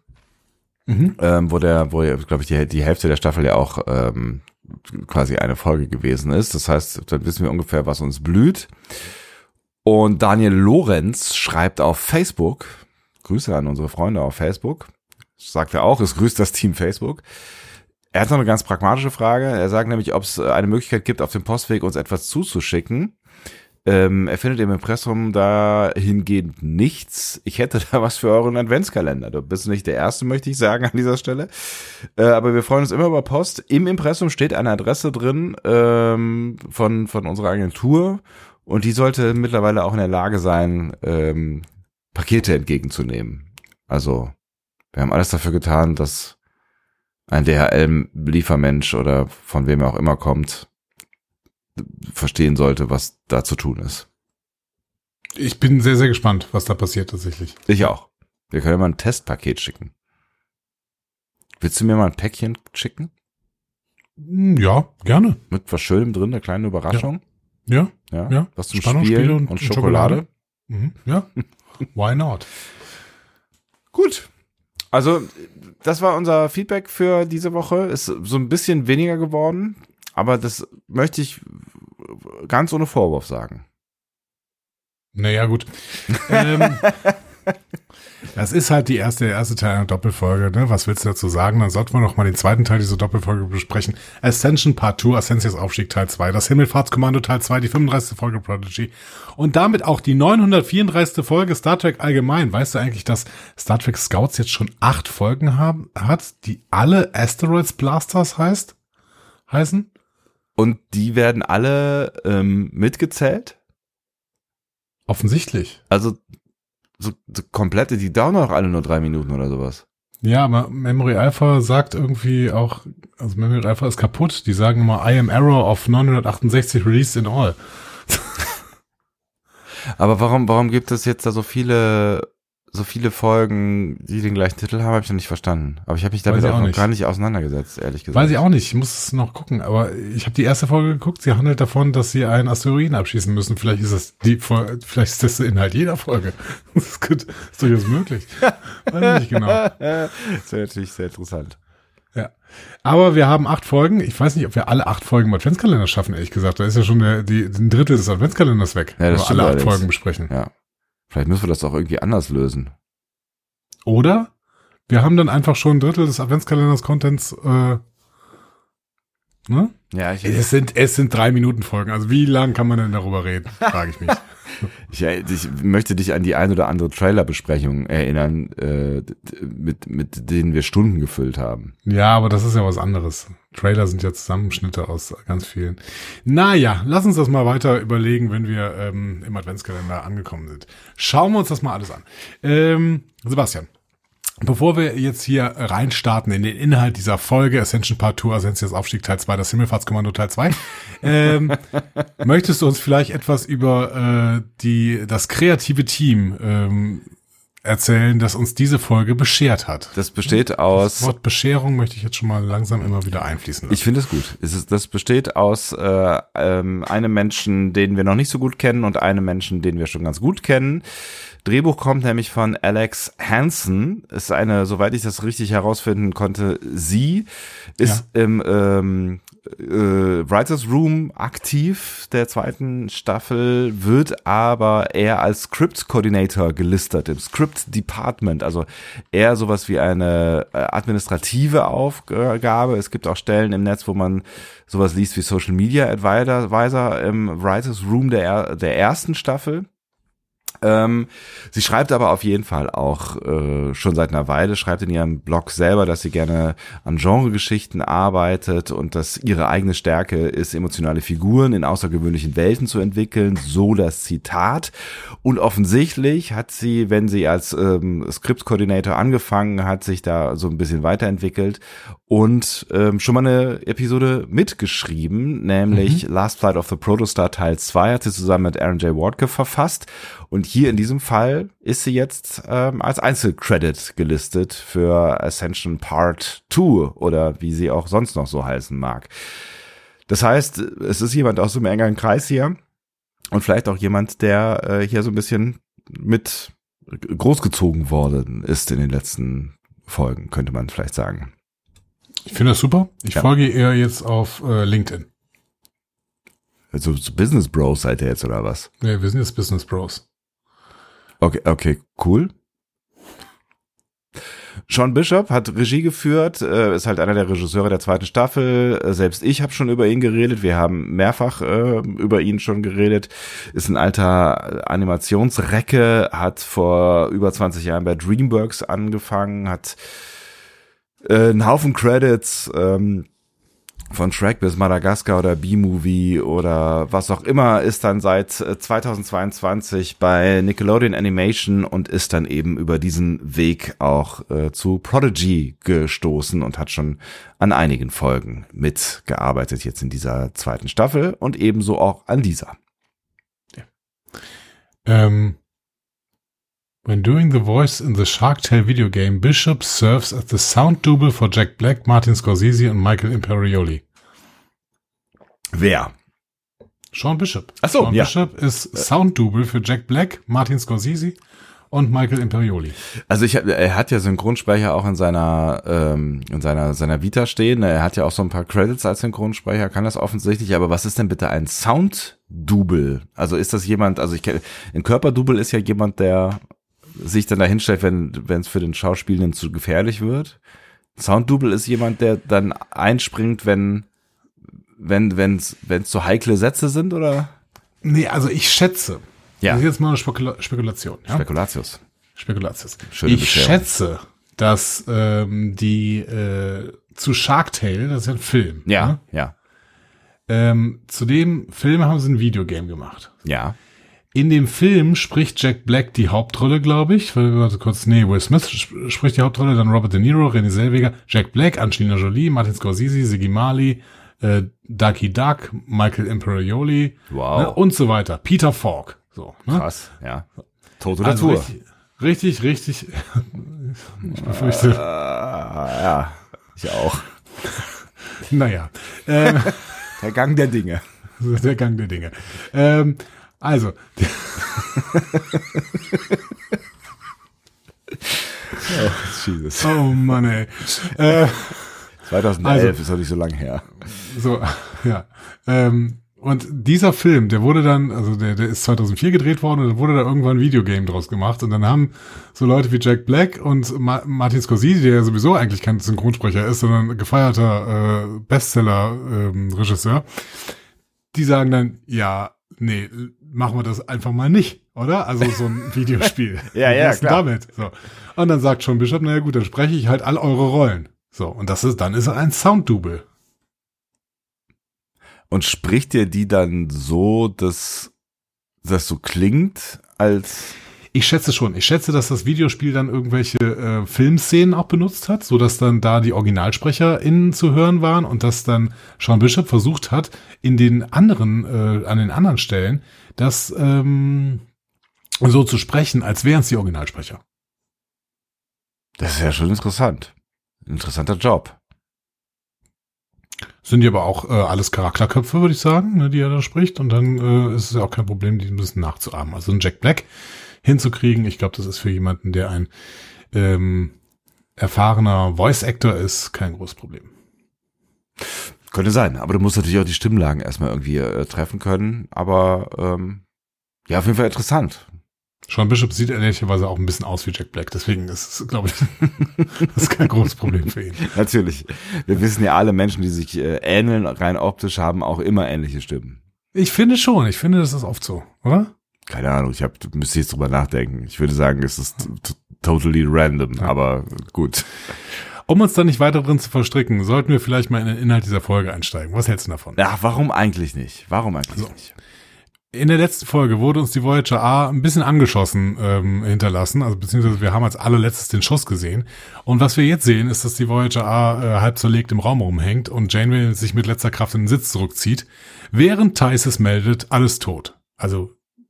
[SPEAKER 2] wo glaube ich die Hälfte der Staffel ja auch quasi eine Folge gewesen ist. Das heißt, dann wissen wir ungefähr, was uns blüht. Und Daniel Lorenz schreibt auf Facebook, Grüße an unsere Freunde auf Facebook, sagt er auch, es grüßt das Team Facebook. Er hat noch eine ganz pragmatische Frage. Er sagt nämlich, ob es eine Möglichkeit gibt, auf dem Postweg uns etwas zuzuschicken. Er findet im Impressum dahingehend nichts. Ich hätte da was für euren Adventskalender. Du bist nicht der Erste, möchte ich sagen an dieser Stelle. Aber wir freuen uns immer über Post. Im Impressum steht eine Adresse drin von unserer Agentur und die sollte mittlerweile auch in der Lage sein, Pakete entgegenzunehmen. Also wir haben alles dafür getan, dass ein DHL-Liefermensch oder von wem er auch immer kommt, verstehen sollte, was da zu tun ist.
[SPEAKER 1] Ich bin sehr, sehr gespannt, was da passiert tatsächlich.
[SPEAKER 2] Ich auch. Wir können mal ein Testpaket schicken. Willst du mir mal ein Päckchen schicken?
[SPEAKER 1] Ja, gerne.
[SPEAKER 2] Mit was Schönem drin, eine kleine Überraschung?
[SPEAKER 1] Ja.
[SPEAKER 2] Was zum Spielen und Schokolade?
[SPEAKER 1] Ja, why not?
[SPEAKER 2] Gut. Also, das war unser Feedback für diese Woche. Ist so ein bisschen weniger geworden, aber das möchte ich ganz ohne Vorwurf sagen.
[SPEAKER 1] Naja, gut. Das ist halt der erste Teil einer Doppelfolge, ne? Was willst du dazu sagen? Dann sollten wir noch mal den zweiten Teil dieser Doppelfolge besprechen. Ascension Part 2, Ascensios Aufstieg Teil 2, das Himmelfahrtskommando Teil 2, die 35. Folge Prodigy und damit auch die 934. Folge Star Trek allgemein. Weißt du eigentlich, dass Star Trek Scouts jetzt schon 8 Folgen hat, die alle Asteroids Blasters heißen?
[SPEAKER 2] Und die werden alle mitgezählt?
[SPEAKER 1] Offensichtlich.
[SPEAKER 2] Also so komplette, die dauern auch alle nur 3 Minuten oder sowas.
[SPEAKER 1] Ja, aber Memory Alpha sagt irgendwie auch, also Memory Alpha ist kaputt. Die sagen immer, I am Error of 968 released in all.
[SPEAKER 2] Aber warum gibt es jetzt da so viele Folgen, die den gleichen Titel haben, habe ich noch nicht verstanden. Aber ich habe mich damit auch noch gar nicht auseinandergesetzt, ehrlich gesagt.
[SPEAKER 1] Weiß ich auch nicht, ich muss es noch gucken. Aber ich habe die erste Folge geguckt, sie handelt davon, dass sie einen Asteroiden abschießen müssen. Vielleicht ist das der Inhalt jeder Folge. Das ist durchaus möglich. Weiß ich nicht genau.
[SPEAKER 2] Das wäre natürlich sehr interessant.
[SPEAKER 1] Ja. Aber wir haben 8 Folgen. Ich weiß nicht, ob wir alle 8 Folgen im Adventskalender schaffen, ehrlich gesagt. Da ist ja schon ein Drittel des Adventskalenders weg.
[SPEAKER 2] Ja, das
[SPEAKER 1] alle 8 Folgen besprechen.
[SPEAKER 2] Ja. Vielleicht müssen wir das auch irgendwie anders lösen.
[SPEAKER 1] Oder wir haben dann einfach schon ein Drittel des Adventskalenders-Contents, ne?
[SPEAKER 2] Ja,
[SPEAKER 1] es sind 3 Minuten Folgen. Also wie lang kann man denn darüber reden, frage ich mich.
[SPEAKER 2] Ich möchte dich an die ein oder andere Trailer-Besprechung erinnern, mit denen wir Stunden gefüllt haben.
[SPEAKER 1] Ja, aber das ist ja was anderes. Trailer sind ja Zusammenschnitte aus ganz vielen. Naja, lass uns das mal weiter überlegen, wenn wir im Adventskalender angekommen sind. Schauen wir uns das mal alles an. Sebastian, bevor wir jetzt hier reinstarten in den Inhalt dieser Folge, Ascension Part 2, Ascensios Aufstieg Teil 2, das Himmelfahrtskommando Teil 2, möchtest du uns vielleicht etwas über das kreative Team erzählen, das uns diese Folge beschert hat?
[SPEAKER 2] Das besteht aus...
[SPEAKER 1] Das Wort Bescherung möchte ich jetzt schon mal langsam immer wieder einfließen lassen.
[SPEAKER 2] Ich finde es gut. Das besteht aus einem Menschen, den wir noch nicht so gut kennen und einem Menschen, den wir schon ganz gut kennen. Drehbuch kommt nämlich von Alex Hansen. Ist eine, soweit ich das richtig herausfinden konnte, sie ist im Writers Room aktiv der zweiten Staffel, wird aber eher als Script Coordinator gelistet im Script Department, also eher sowas wie eine administrative Aufgabe. Es gibt auch Stellen im Netz, wo man sowas liest wie Social Media Advisor im Writers Room der ersten Staffel. Sie schreibt aber auf jeden Fall auch schon seit einer Weile, schreibt in ihrem Blog selber, dass sie gerne an Genregeschichten arbeitet und dass ihre eigene Stärke ist, emotionale Figuren in außergewöhnlichen Welten zu entwickeln, so das Zitat. Und offensichtlich hat sie, wenn sie als Script-Coordinator angefangen hat, sich da so ein bisschen weiterentwickelt und schon mal eine Episode mitgeschrieben, nämlich Last Flight of the Protostar Teil 2 hat sie zusammen mit Aaron J. Wardke verfasst. Und hier in diesem Fall ist sie jetzt als Einzelcredit gelistet für Ascension Part 2 oder wie sie auch sonst noch so heißen mag. Das heißt, es ist jemand aus dem engeren Kreis hier und vielleicht auch jemand, der hier so ein bisschen mit großgezogen worden ist in den letzten Folgen, könnte man vielleicht sagen.
[SPEAKER 1] Ich finde das super. Ich folge ihr jetzt auf LinkedIn.
[SPEAKER 2] Also Business Bros seid ihr jetzt, oder was?
[SPEAKER 1] Ja, wir sind jetzt Business Bros.
[SPEAKER 2] Okay, cool. Sean Bishop hat Regie geführt, ist halt einer der Regisseure der 2. Staffel. Selbst ich habe schon über ihn geredet. Wir haben mehrfach über ihn schon geredet. Ist ein alter Animationsrecke, hat vor über 20 Jahren bei DreamWorks angefangen, hat einen Haufen Credits, von Shrek bis Madagaskar oder B-Movie oder was auch immer, ist dann seit 2022 bei Nickelodeon Animation und ist dann eben über diesen Weg auch zu Prodigy gestoßen und hat schon an einigen Folgen mitgearbeitet jetzt in dieser 2. Staffel und ebenso auch an dieser.
[SPEAKER 1] When doing the voice in the Shark Tale video game, Bishop serves as the sound double for Jack Black, Martin Scorsese und Michael Imperioli.
[SPEAKER 2] Wer?
[SPEAKER 1] Sean Bishop.
[SPEAKER 2] Ach so,
[SPEAKER 1] Sean Bishop ist Sound double für Jack Black, Martin Scorsese und Michael Imperioli.
[SPEAKER 2] Also er hat ja Synchronsprecher auch in seiner Vita stehen. Er hat ja auch so ein paar Credits als Synchronsprecher, kann das offensichtlich. Aber was ist denn bitte ein Sound-Double? Also ist das jemand, ein Körperdouble ist ja jemand, der sich dann dahin stellt, wenn es für den Schauspielenden zu gefährlich wird. Sound-Double ist jemand, der dann einspringt, wenn es so heikle Sätze sind, oder?
[SPEAKER 1] Nee, also ich schätze.
[SPEAKER 2] Ja.
[SPEAKER 1] Das ist jetzt mal eine Spekulation. Ja?
[SPEAKER 2] Spekulatius.
[SPEAKER 1] Schöne ich schätze, dass die zu Shark Tale, das ist ja ein Film.
[SPEAKER 2] Ja,
[SPEAKER 1] ne? Ja. Zu dem Film haben sie ein Videogame gemacht.
[SPEAKER 2] Ja.
[SPEAKER 1] In dem Film spricht Jack Black die Hauptrolle, glaube ich. Will Smith spricht die Hauptrolle, dann Robert De Niro, René Zellweger, Jack Black, Angelina Jolie, Martin Scorsese, Ziggy Marley, Ducky Duck, Michael Imperioli,
[SPEAKER 2] wow.
[SPEAKER 1] Ne, und so weiter. Peter Falk. So, ne?
[SPEAKER 2] Krass, ja. Tote Natur.
[SPEAKER 1] Also richtig. Ich befürchte.
[SPEAKER 2] Ja, ich auch.
[SPEAKER 1] Naja.
[SPEAKER 2] Der Gang der Dinge.
[SPEAKER 1] Der Gang der Dinge. Also.
[SPEAKER 2] Oh, Jesus.
[SPEAKER 1] Oh Mann, ey.
[SPEAKER 2] 2011 ist doch nicht so lang her.
[SPEAKER 1] So, ja. Und dieser Film, der wurde dann, also der ist 2004 gedreht worden und dann wurde da irgendwann ein Videogame draus gemacht und dann haben so Leute wie Jack Black und Martin Scorsese, der ja sowieso eigentlich kein Synchronsprecher ist, sondern gefeierter Bestseller-Regisseur, die sagen dann, ja, nee, machen wir das einfach mal nicht, oder? Also so ein Videospiel.
[SPEAKER 2] ja, klar.
[SPEAKER 1] Damit? So. Und dann sagt Sean Bishop, naja gut, dann spreche ich halt all eure Rollen. So, und dann ist er ein Sound-Double.
[SPEAKER 2] Und spricht dir die dann so, dass das so klingt, als...
[SPEAKER 1] Ich schätze schon. Ich schätze, dass das Videospiel dann irgendwelche Filmszenen auch benutzt hat, so dass dann da die OriginalsprecherInnen zu hören waren und dass dann Sean Bishop versucht hat, an den anderen Stellen, das so zu sprechen, als wären es die Originalsprecher.
[SPEAKER 2] Das ist ja schon interessant. Interessanter Job.
[SPEAKER 1] Sind die aber auch alles Charakterköpfe, würde ich sagen, ne, die er da spricht. Und dann ist es ja auch kein Problem, die ein bisschen nachzuahmen. Also einen Jack Black hinzukriegen, ich glaube, das ist für jemanden, der ein erfahrener Voice-Actor ist, kein großes Problem.
[SPEAKER 2] Könnte sein, aber du musst natürlich auch die Stimmlagen erstmal irgendwie treffen können. Aber ja, auf jeden Fall interessant.
[SPEAKER 1] Sean Bishop sieht ehrlicherweise auch ein bisschen aus wie Jack Black, deswegen ist es, glaube ich, das ist kein großes Problem für ihn.
[SPEAKER 2] Natürlich. Wir wissen ja, alle Menschen, die sich ähneln, rein optisch, haben auch immer ähnliche Stimmen.
[SPEAKER 1] Ich finde schon. Ich finde, das ist oft so, oder?
[SPEAKER 2] Keine Ahnung, müsste jetzt drüber nachdenken. Ich würde sagen, es ist totally random, ja. Aber gut.
[SPEAKER 1] Um uns dann nicht weiter drin zu verstricken, sollten wir vielleicht mal in den Inhalt dieser Folge einsteigen. Was hältst du davon?
[SPEAKER 2] Ja, warum eigentlich nicht? Nicht?
[SPEAKER 1] In der letzten Folge wurde uns die Voyager A ein bisschen angeschossen hinterlassen, also beziehungsweise wir haben als allerletztes den Schuss gesehen. Und was wir jetzt sehen, ist, dass die Voyager A halb zerlegt im Raum rumhängt und Janeway sich mit letzter Kraft in den Sitz zurückzieht, während Tysus meldet, alles tot. Also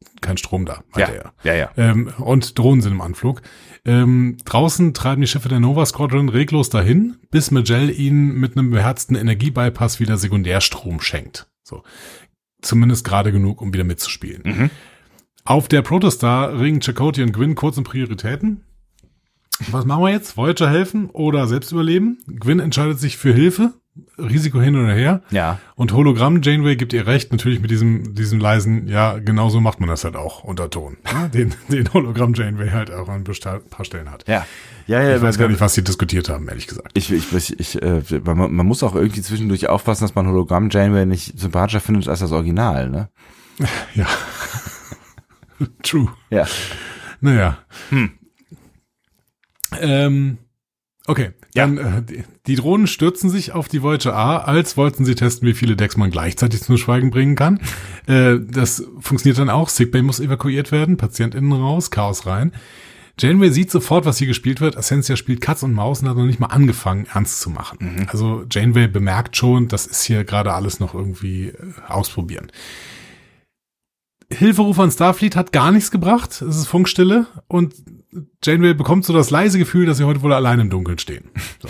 [SPEAKER 1] kein Strom da, meinte
[SPEAKER 2] er.
[SPEAKER 1] Ja. Und Drohnen sind im Anflug. Draußen treiben die Schiffe der Nova Squadron reglos dahin, bis Majel ihnen mit einem beherzten Energiebypass wieder Sekundärstrom schenkt. So. Zumindest gerade genug, um wieder mitzuspielen. Mhm. Auf der Protostar ringen Chakotay und Gwyn kurz um Prioritäten. Was machen wir jetzt? Voyager helfen oder selbst überleben? Gwyn entscheidet sich für Hilfe. Risiko hin oder her.
[SPEAKER 2] Ja.
[SPEAKER 1] Und Hologramm Janeway gibt ihr recht, natürlich mit diesem leisen, ja, genauso macht man das halt auch unter Ton. Ja, den Hologramm Janeway halt auch an ein paar Stellen hat.
[SPEAKER 2] Ja.
[SPEAKER 1] Ich weiß gar nicht, was sie diskutiert haben, ehrlich gesagt.
[SPEAKER 2] Man muss auch irgendwie zwischendurch aufpassen, dass man Hologramm Janeway nicht sympathischer findet als das Original, ne?
[SPEAKER 1] Ja. True.
[SPEAKER 2] Ja.
[SPEAKER 1] Naja. Okay, dann die Drohnen stürzen sich auf die Voyager A, als wollten sie testen, wie viele Decks man gleichzeitig zum Schweigen bringen kann. Das funktioniert dann auch. Sickbay muss evakuiert werden, PatientInnen raus, Chaos rein. Janeway sieht sofort, was hier gespielt wird. Essentia spielt Katz und Maus und hat noch nicht mal angefangen, ernst zu machen. Mhm. Also Janeway bemerkt schon, das ist hier gerade alles noch irgendwie ausprobieren. Hilferuf an Starfleet hat gar nichts gebracht. Es ist Funkstille und Janeway bekommt so das leise Gefühl, dass sie heute wohl allein im Dunkeln stehen. So.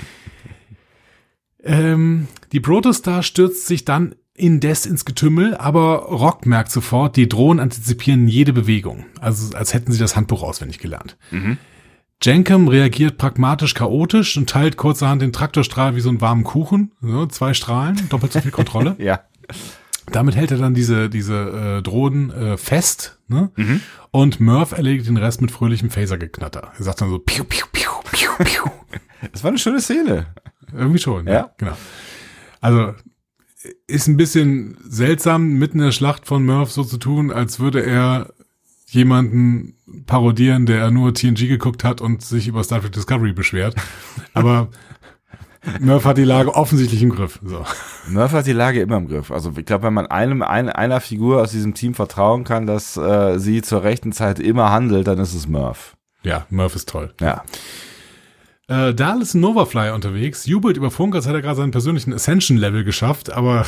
[SPEAKER 1] Die Protostar stürzt sich dann indes ins Getümmel, aber Rock merkt sofort, die Drohnen antizipieren jede Bewegung. Also als hätten sie das Handbuch auswendig gelernt. Mhm. Jankum reagiert pragmatisch chaotisch und teilt kurzerhand den Traktorstrahl wie so einen warmen Kuchen. So, 2 Strahlen, doppelt so viel Kontrolle.
[SPEAKER 2] Ja.
[SPEAKER 1] Damit hält er dann diese Drohnen fest, ne? Mhm. Und Murph erledigt den Rest mit fröhlichem Phasergeknatter. Er sagt dann so piu, piu, piu, piu, piu.
[SPEAKER 2] Das war eine schöne Szene.
[SPEAKER 1] Irgendwie schon, ja, genau. Also ist ein bisschen seltsam, mitten in der Schlacht von Murph so zu tun, als würde er jemanden parodieren, der nur TNG geguckt hat und sich über Star Trek Discovery beschwert. Aber Murph hat die Lage offensichtlich im Griff. So.
[SPEAKER 2] Murph hat die Lage immer im Griff. Also ich glaube, wenn man einer Figur aus diesem Team vertrauen kann, dass sie zur rechten Zeit immer handelt, dann ist es Murph.
[SPEAKER 1] Ja, Murph ist toll.
[SPEAKER 2] Ja.
[SPEAKER 1] Da ist ein Novafly unterwegs, jubelt über Funk, als hätte er gerade seinen persönlichen Ascension-Level geschafft, aber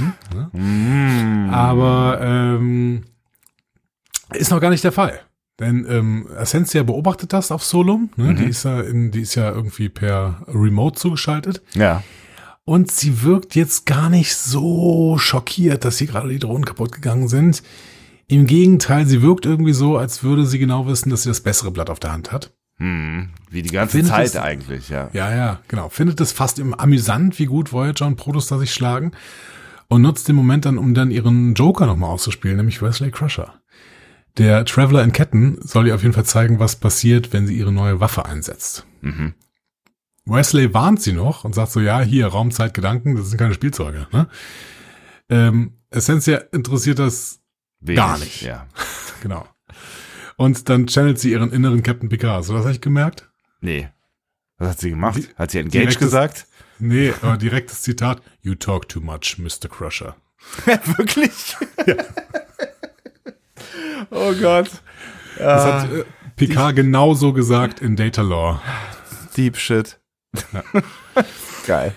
[SPEAKER 1] ist noch gar nicht der Fall. Denn Essentia beobachtet das auf Solum, ne? Die ist ja irgendwie per Remote zugeschaltet.
[SPEAKER 2] Ja.
[SPEAKER 1] Und sie wirkt jetzt gar nicht so schockiert, dass hier gerade die Drohnen kaputt gegangen sind. Im Gegenteil, sie wirkt irgendwie so, als würde sie genau wissen, dass sie das bessere Blatt auf der Hand hat.
[SPEAKER 2] Wie die ganze Zeit eigentlich, ja.
[SPEAKER 1] Ja, genau. Findet es fast amüsant, wie gut Voyager und Protostar sich schlagen und nutzt den Moment dann, um dann ihren Joker nochmal auszuspielen, nämlich Wesley Crusher. Der Traveler in Ketten soll ihr auf jeden Fall zeigen, was passiert, wenn sie ihre neue Waffe einsetzt. Mhm. Wesley warnt sie noch und sagt so, ja, hier, Raumzeit, Gedanken, das sind keine Spielzeuge. Ne? Essentia interessiert das gar nicht.
[SPEAKER 2] Ja.
[SPEAKER 1] Genau. Und dann channelt sie ihren inneren Captain Picard. Hast du das eigentlich gemerkt?
[SPEAKER 2] Nee. Was hat sie gemacht? Hat sie engaged gesagt?
[SPEAKER 1] Nee, aber direktes Zitat. You talk too much, Mr. Crusher.
[SPEAKER 2] Wirklich?
[SPEAKER 1] Ja.
[SPEAKER 2] Oh Gott.
[SPEAKER 1] Das hat Picard genauso gesagt in Data Lore.
[SPEAKER 2] Deep Shit. Ja. Geil.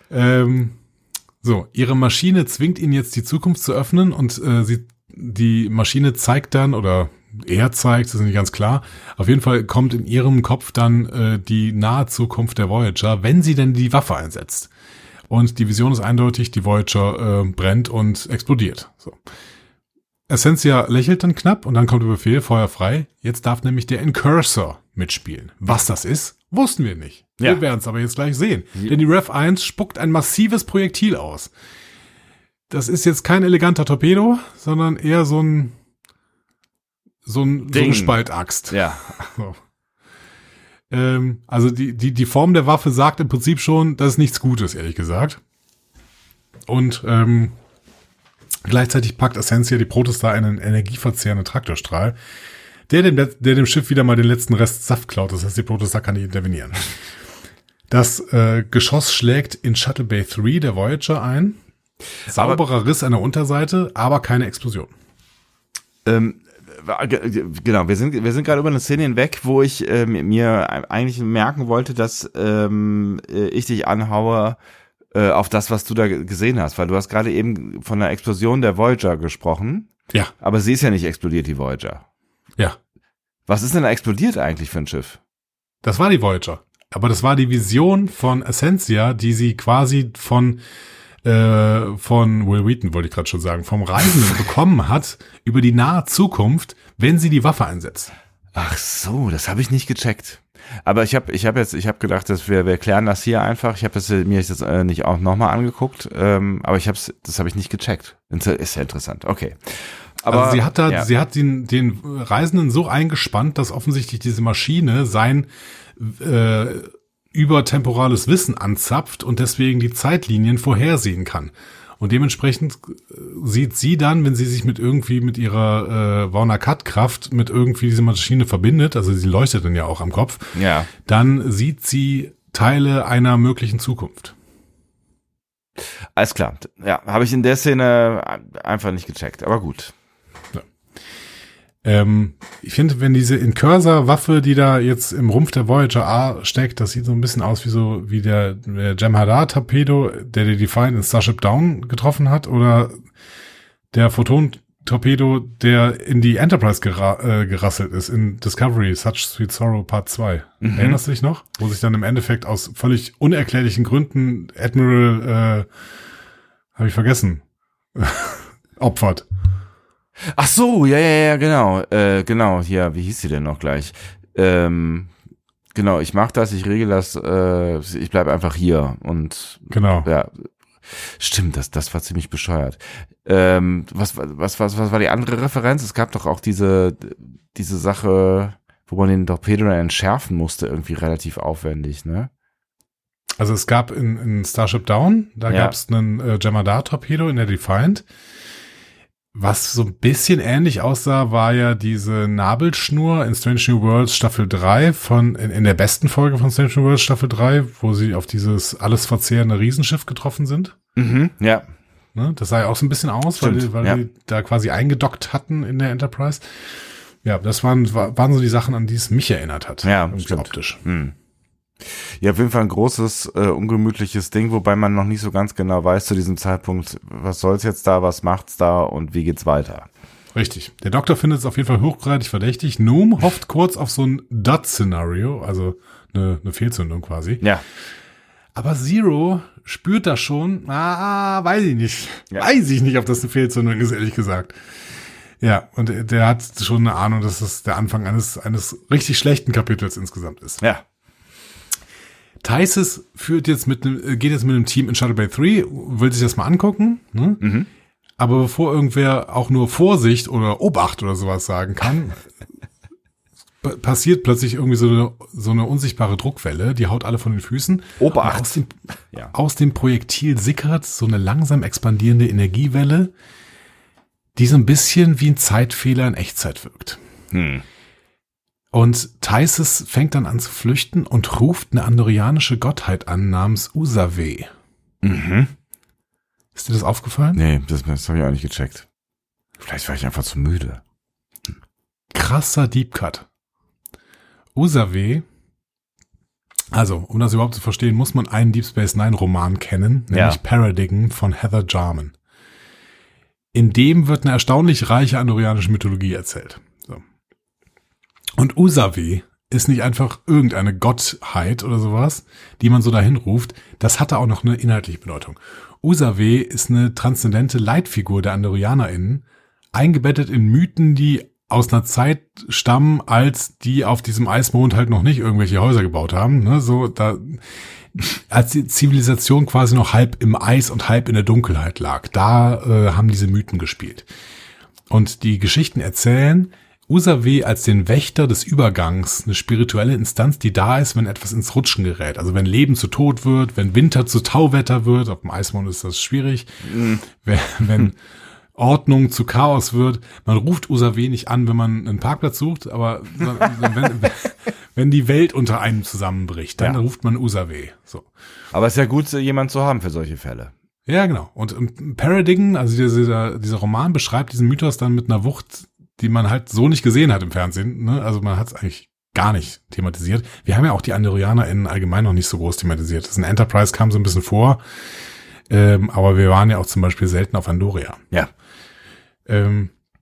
[SPEAKER 1] So, ihre Maschine zwingt ihn jetzt die Zukunft zu öffnen und die Maschine zeigt dann, oder er zeigt, das ist nicht ganz klar, auf jeden Fall kommt in ihrem Kopf dann die nahe Zukunft der Voyager, wenn sie denn die Waffe einsetzt. Und die Vision ist eindeutig, die Voyager brennt und explodiert. So. Essentia lächelt dann knapp und dann kommt der Befehl, Feuer frei. Jetzt darf nämlich der Incursor mitspielen. Was das ist, wussten wir nicht.
[SPEAKER 2] Ja.
[SPEAKER 1] Wir werden es aber jetzt gleich sehen. Ja. Denn die Rev 1 spuckt ein massives Projektil aus. Das ist jetzt kein eleganter Torpedo, sondern eher so ein Spaltaxt.
[SPEAKER 2] Ja.
[SPEAKER 1] So. Also die Form der Waffe sagt im Prinzip schon, das ist nichts Gutes, ehrlich gesagt. Und gleichzeitig packt Essentia die Protostar einen energieverzehrenden Traktorstrahl, der dem Schiff wieder mal den letzten Rest Saft klaut. Das heißt, die Protostar kann nicht intervenieren. Das Geschoss schlägt in Shuttle Bay 3 der Voyager ein. Sauberer Riss an der Unterseite, aber keine Explosion.
[SPEAKER 2] Genau, wir sind gerade über eine Szene hinweg, wo ich mir eigentlich merken wollte, dass ich dich anhaue auf das, was du da gesehen hast, weil du hast gerade eben von der Explosion der Voyager gesprochen
[SPEAKER 1] Ja.
[SPEAKER 2] Aber sie ist ja nicht explodiert, die Voyager.
[SPEAKER 1] Ja.
[SPEAKER 2] Was ist denn da explodiert eigentlich für ein Schiff?
[SPEAKER 1] Das war die Voyager. Aber das war die Vision von Essentia, die sie quasi von Will Wheaton, wollte ich gerade schon sagen, vom Reisenden bekommen hat über die nahe Zukunft, wenn sie die Waffe einsetzt.
[SPEAKER 2] Ach so, das habe ich nicht gecheckt. Aber ich habe gedacht, dass wir klären das hier einfach. Ich habe mir das nicht auch nochmal angeguckt, aber das habe ich nicht gecheckt. Ist ja interessant. Okay. Aber
[SPEAKER 1] also sie hat den Reisenden so eingespannt, dass offensichtlich diese Maschine sein übertemporales Wissen anzapft und deswegen die Zeitlinien vorhersehen kann. Und dementsprechend sieht sie dann, wenn sie sich mit ihrer Warner-Cut-Kraft mit irgendwie diese Maschine verbindet, also sie leuchtet dann ja auch am Kopf, dann sieht sie Teile einer möglichen Zukunft.
[SPEAKER 2] Alles klar. Ja, habe ich in der Szene einfach nicht gecheckt, aber gut.
[SPEAKER 1] Ich finde, wenn diese Incursor-Waffe, die da jetzt im Rumpf der Voyager A steckt, das sieht so ein bisschen aus wie der Jem'Hadar-Torpedo, der die Defiant in Starship Down getroffen hat, oder der Photon-Torpedo, der in die Enterprise gerasselt ist, in Discovery, Such Sweet Sorrow Part 2. Erinnerst du dich noch? Wo sich dann im Endeffekt aus völlig unerklärlichen Gründen Admiral, habe ich vergessen, opfert.
[SPEAKER 2] Ach so, ja, genau, hier, wie hieß sie denn noch gleich? Genau, ich mach das, ich regel das, ich bleib einfach hier und
[SPEAKER 1] genau.
[SPEAKER 2] Ja, stimmt, das war ziemlich bescheuert. Was war die andere Referenz? Es gab doch auch diese Sache, wo man den Torpedo dann entschärfen musste, irgendwie relativ aufwendig, ne?
[SPEAKER 1] Also es gab in Starship Down, da gab es einen Jem'Hadar-Torpedo in der Defiant. Was so ein bisschen ähnlich aussah, war ja diese Nabelschnur in Strange New Worlds Staffel 3 in der besten Folge von Strange New Worlds Staffel 3, wo sie auf dieses alles verzehrende Riesenschiff getroffen sind.
[SPEAKER 2] Ja.
[SPEAKER 1] Ne, das sah ja auch so ein bisschen aus, weil die da quasi eingedockt hatten in der Enterprise. Ja, das waren so die Sachen, an die es mich erinnert hat.
[SPEAKER 2] Ja, optisch. Ja, auf jeden Fall ein großes, ungemütliches Ding, wobei man noch nicht so ganz genau weiß zu diesem Zeitpunkt, was soll's jetzt da, was macht's da und wie geht's weiter.
[SPEAKER 1] Richtig. Der Doktor findet es auf jeden Fall hochgradig verdächtig. Noom hofft kurz auf so ein Dot-Szenario, also eine Fehlzündung quasi.
[SPEAKER 2] Ja.
[SPEAKER 1] Aber Zero spürt das schon, weiß ich nicht. Ja. Weiß ich nicht, ob das eine Fehlzündung ist, ehrlich gesagt. Ja, und der hat schon eine Ahnung, dass das der Anfang eines richtig schlechten Kapitels insgesamt ist.
[SPEAKER 2] Ja.
[SPEAKER 1] Tysis geht jetzt mit einem Team in Shuttle Bay 3, will sich das mal angucken, ne? Aber bevor irgendwer auch nur Vorsicht oder Obacht oder sowas sagen kann, passiert plötzlich irgendwie so eine unsichtbare Druckwelle, die haut alle von den Füßen.
[SPEAKER 2] Obacht!
[SPEAKER 1] Aus dem Projektil sickert so eine langsam expandierende Energiewelle, die so ein bisschen wie ein Zeitfehler in Echtzeit wirkt. Und Tysis fängt dann an zu flüchten und ruft eine andorianische Gottheit an namens Usave. Ist dir das aufgefallen?
[SPEAKER 2] Nee, das habe ich auch nicht gecheckt. Vielleicht war ich einfach zu müde.
[SPEAKER 1] Krasser Deep Cut. Usave, also um das überhaupt zu verstehen, muss man einen Deep Space Nine Roman kennen, nämlich Paradigm von Heather Jarman. In dem wird eine erstaunlich reiche andorianische Mythologie erzählt. So. Und Usave ist nicht einfach irgendeine Gottheit oder sowas, die man so dahin ruft. Das hatte auch noch eine inhaltliche Bedeutung. Usave ist eine transzendente Leitfigur der AndorianerInnen, eingebettet in Mythen, die aus einer Zeit stammen, als die auf diesem Eismond halt noch nicht irgendwelche Häuser gebaut haben. Ne? So, da, als die Zivilisation quasi noch halb im Eis und halb in der Dunkelheit lag. Da haben diese Mythen gespielt. Und die Geschichten erzählen Usave als den Wächter des Übergangs, eine spirituelle Instanz, die da ist, wenn etwas ins Rutschen gerät. Also wenn Leben zu Tod wird, wenn Winter zu Tauwetter wird, auf dem Eismond ist das schwierig, wenn Ordnung zu Chaos wird. Man ruft Usave nicht an, wenn man einen Parkplatz sucht, aber wenn die Welt unter einem zusammenbricht, dann ruft man Usave. So.
[SPEAKER 2] Aber es ist ja gut, jemanden zu haben für solche Fälle.
[SPEAKER 1] Ja, genau. Und Paradigm, also dieser Roman beschreibt diesen Mythos dann mit einer Wucht, die man halt so nicht gesehen hat im Fernsehen. Ne? Also man hat es eigentlich gar nicht thematisiert. Wir haben ja auch die AndorianerInnen allgemein noch nicht so groß thematisiert. Das in Enterprise kam so ein bisschen vor, aber wir waren ja auch zum Beispiel selten auf Andoria.
[SPEAKER 2] Ja.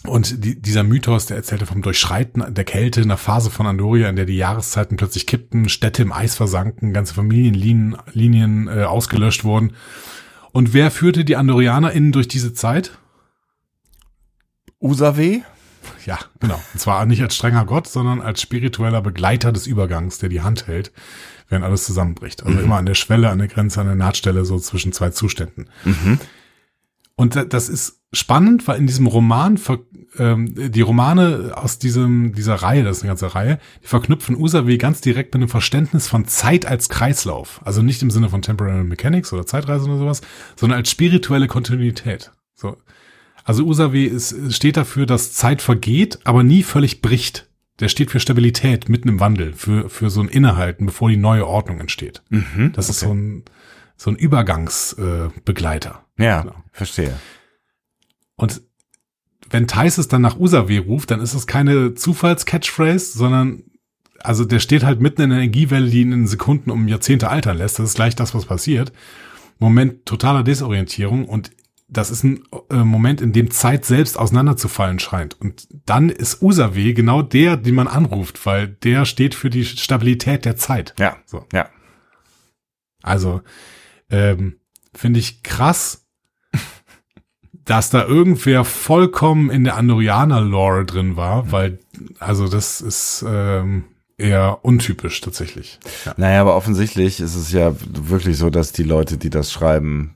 [SPEAKER 1] Und dieser Mythos, der erzählte vom Durchschreiten der Kälte in der Phase von Andoria, in der die Jahreszeiten plötzlich kippten, Städte im Eis versanken, ganze Familienlinien ausgelöscht wurden. Und wer führte die AndorianerInnen durch diese Zeit?
[SPEAKER 2] Usawe?
[SPEAKER 1] Ja, genau. Und zwar nicht als strenger Gott, sondern als spiritueller Begleiter des Übergangs, der die Hand hält, während alles zusammenbricht. Also immer an der Schwelle, an der Grenze, an der Nahtstelle, so zwischen zwei Zuständen.
[SPEAKER 2] Mhm.
[SPEAKER 1] Und das ist spannend, weil in diesem Roman, die Romane aus dieser Reihe, das ist eine ganze Reihe, die verknüpfen Usawe ganz direkt mit einem Verständnis von Zeit als Kreislauf. Also nicht im Sinne von Temporal Mechanics oder Zeitreise oder sowas, sondern als spirituelle Kontinuität. So. Also Usawe steht dafür, dass Zeit vergeht, aber nie völlig bricht. Der steht für Stabilität mitten im Wandel, für so ein Innehalten, bevor die neue Ordnung entsteht.
[SPEAKER 2] Mhm,
[SPEAKER 1] das ist so ein Übergangsbegleiter.
[SPEAKER 2] Ja,
[SPEAKER 1] genau.
[SPEAKER 2] Verstehe.
[SPEAKER 1] Und wenn Theis dann nach Usawe ruft, dann ist es keine Zufalls-Catchphrase, sondern also der steht halt mitten in der Energiewelle, die ihn in Sekunden um Jahrzehnte altern lässt. Das ist gleich das, was passiert. Moment totaler Desorientierung und das ist ein Moment, in dem Zeit selbst auseinanderzufallen scheint. Und dann ist Usawe genau der, den man anruft, weil der steht für die Stabilität der Zeit.
[SPEAKER 2] Ja,
[SPEAKER 1] so.
[SPEAKER 2] Ja.
[SPEAKER 1] Also, finde ich krass, dass da irgendwer vollkommen in der Andorianer-Lore drin war, weil, also das ist eher untypisch tatsächlich. Ja.
[SPEAKER 2] Naja, aber offensichtlich ist es ja wirklich so, dass die Leute, die das schreiben,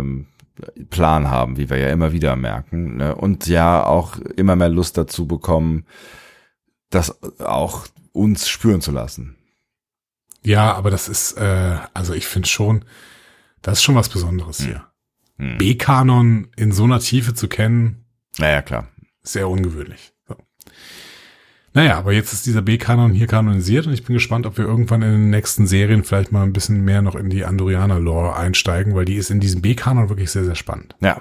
[SPEAKER 2] Plan haben, wie wir ja immer wieder merken, ne? Und ja auch immer mehr Lust dazu bekommen, das auch uns spüren zu lassen.
[SPEAKER 1] Ja, aber das ist, also ich finde schon, das ist schon was Besonderes hier. B-Kanon in so einer Tiefe zu kennen,
[SPEAKER 2] naja, klar,
[SPEAKER 1] sehr ungewöhnlich. So. Naja, aber jetzt ist dieser B-Kanon hier kanonisiert und ich bin gespannt, ob wir irgendwann in den nächsten Serien vielleicht mal ein bisschen mehr noch in die Andorianer-Lore einsteigen, weil die ist in diesem B-Kanon wirklich sehr, sehr spannend.
[SPEAKER 2] Ja.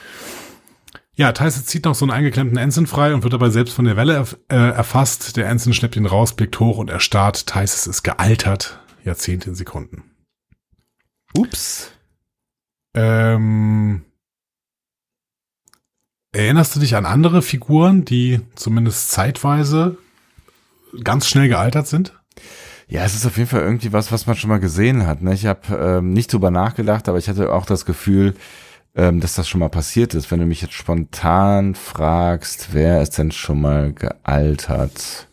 [SPEAKER 1] Ja, Theis zieht noch so einen eingeklemmten Ensign frei und wird dabei selbst von der Welle erfasst. Der Ensign schleppt ihn raus, blickt hoch und erstarrt. Theis ist gealtert, Jahrzehnte in Sekunden.
[SPEAKER 2] Ups.
[SPEAKER 1] Erinnerst du dich an andere Figuren, die zumindest zeitweise ganz schnell gealtert sind?
[SPEAKER 2] Ja, es ist auf jeden Fall irgendwie was man schon mal gesehen hat. Ne? Ich habe nicht drüber nachgedacht, aber ich hatte auch das Gefühl, dass das schon mal passiert ist. Wenn du mich jetzt spontan fragst, wer ist denn schon mal gealtert?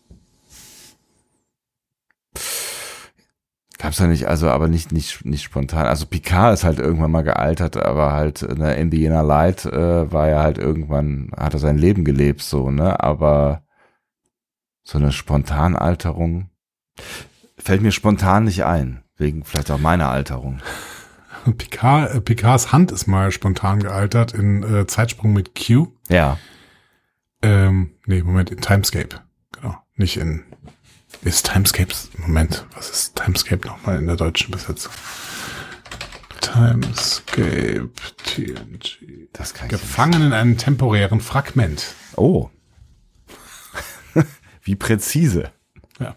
[SPEAKER 2] Gab's ja nicht, also aber nicht spontan. Also Picard ist halt irgendwann mal gealtert, aber halt in The Inner Light war er halt irgendwann, hat er sein Leben gelebt, so, ne? Aber so eine Spontanalterung fällt mir spontan nicht ein, wegen vielleicht auch meiner Alterung.
[SPEAKER 1] Picards Hand ist mal spontan gealtert in Zeitsprung mit Q.
[SPEAKER 2] Ja.
[SPEAKER 1] Nee, Moment, in Timescape. Genau, nicht in... Ist Timescapes, Moment, was ist Timescape nochmal in der deutschen Besetzung? Timescape, TNG.
[SPEAKER 2] Das kann ich
[SPEAKER 1] Gefangen in einem temporären Fragment.
[SPEAKER 2] Oh. Wie präzise.
[SPEAKER 1] Ja.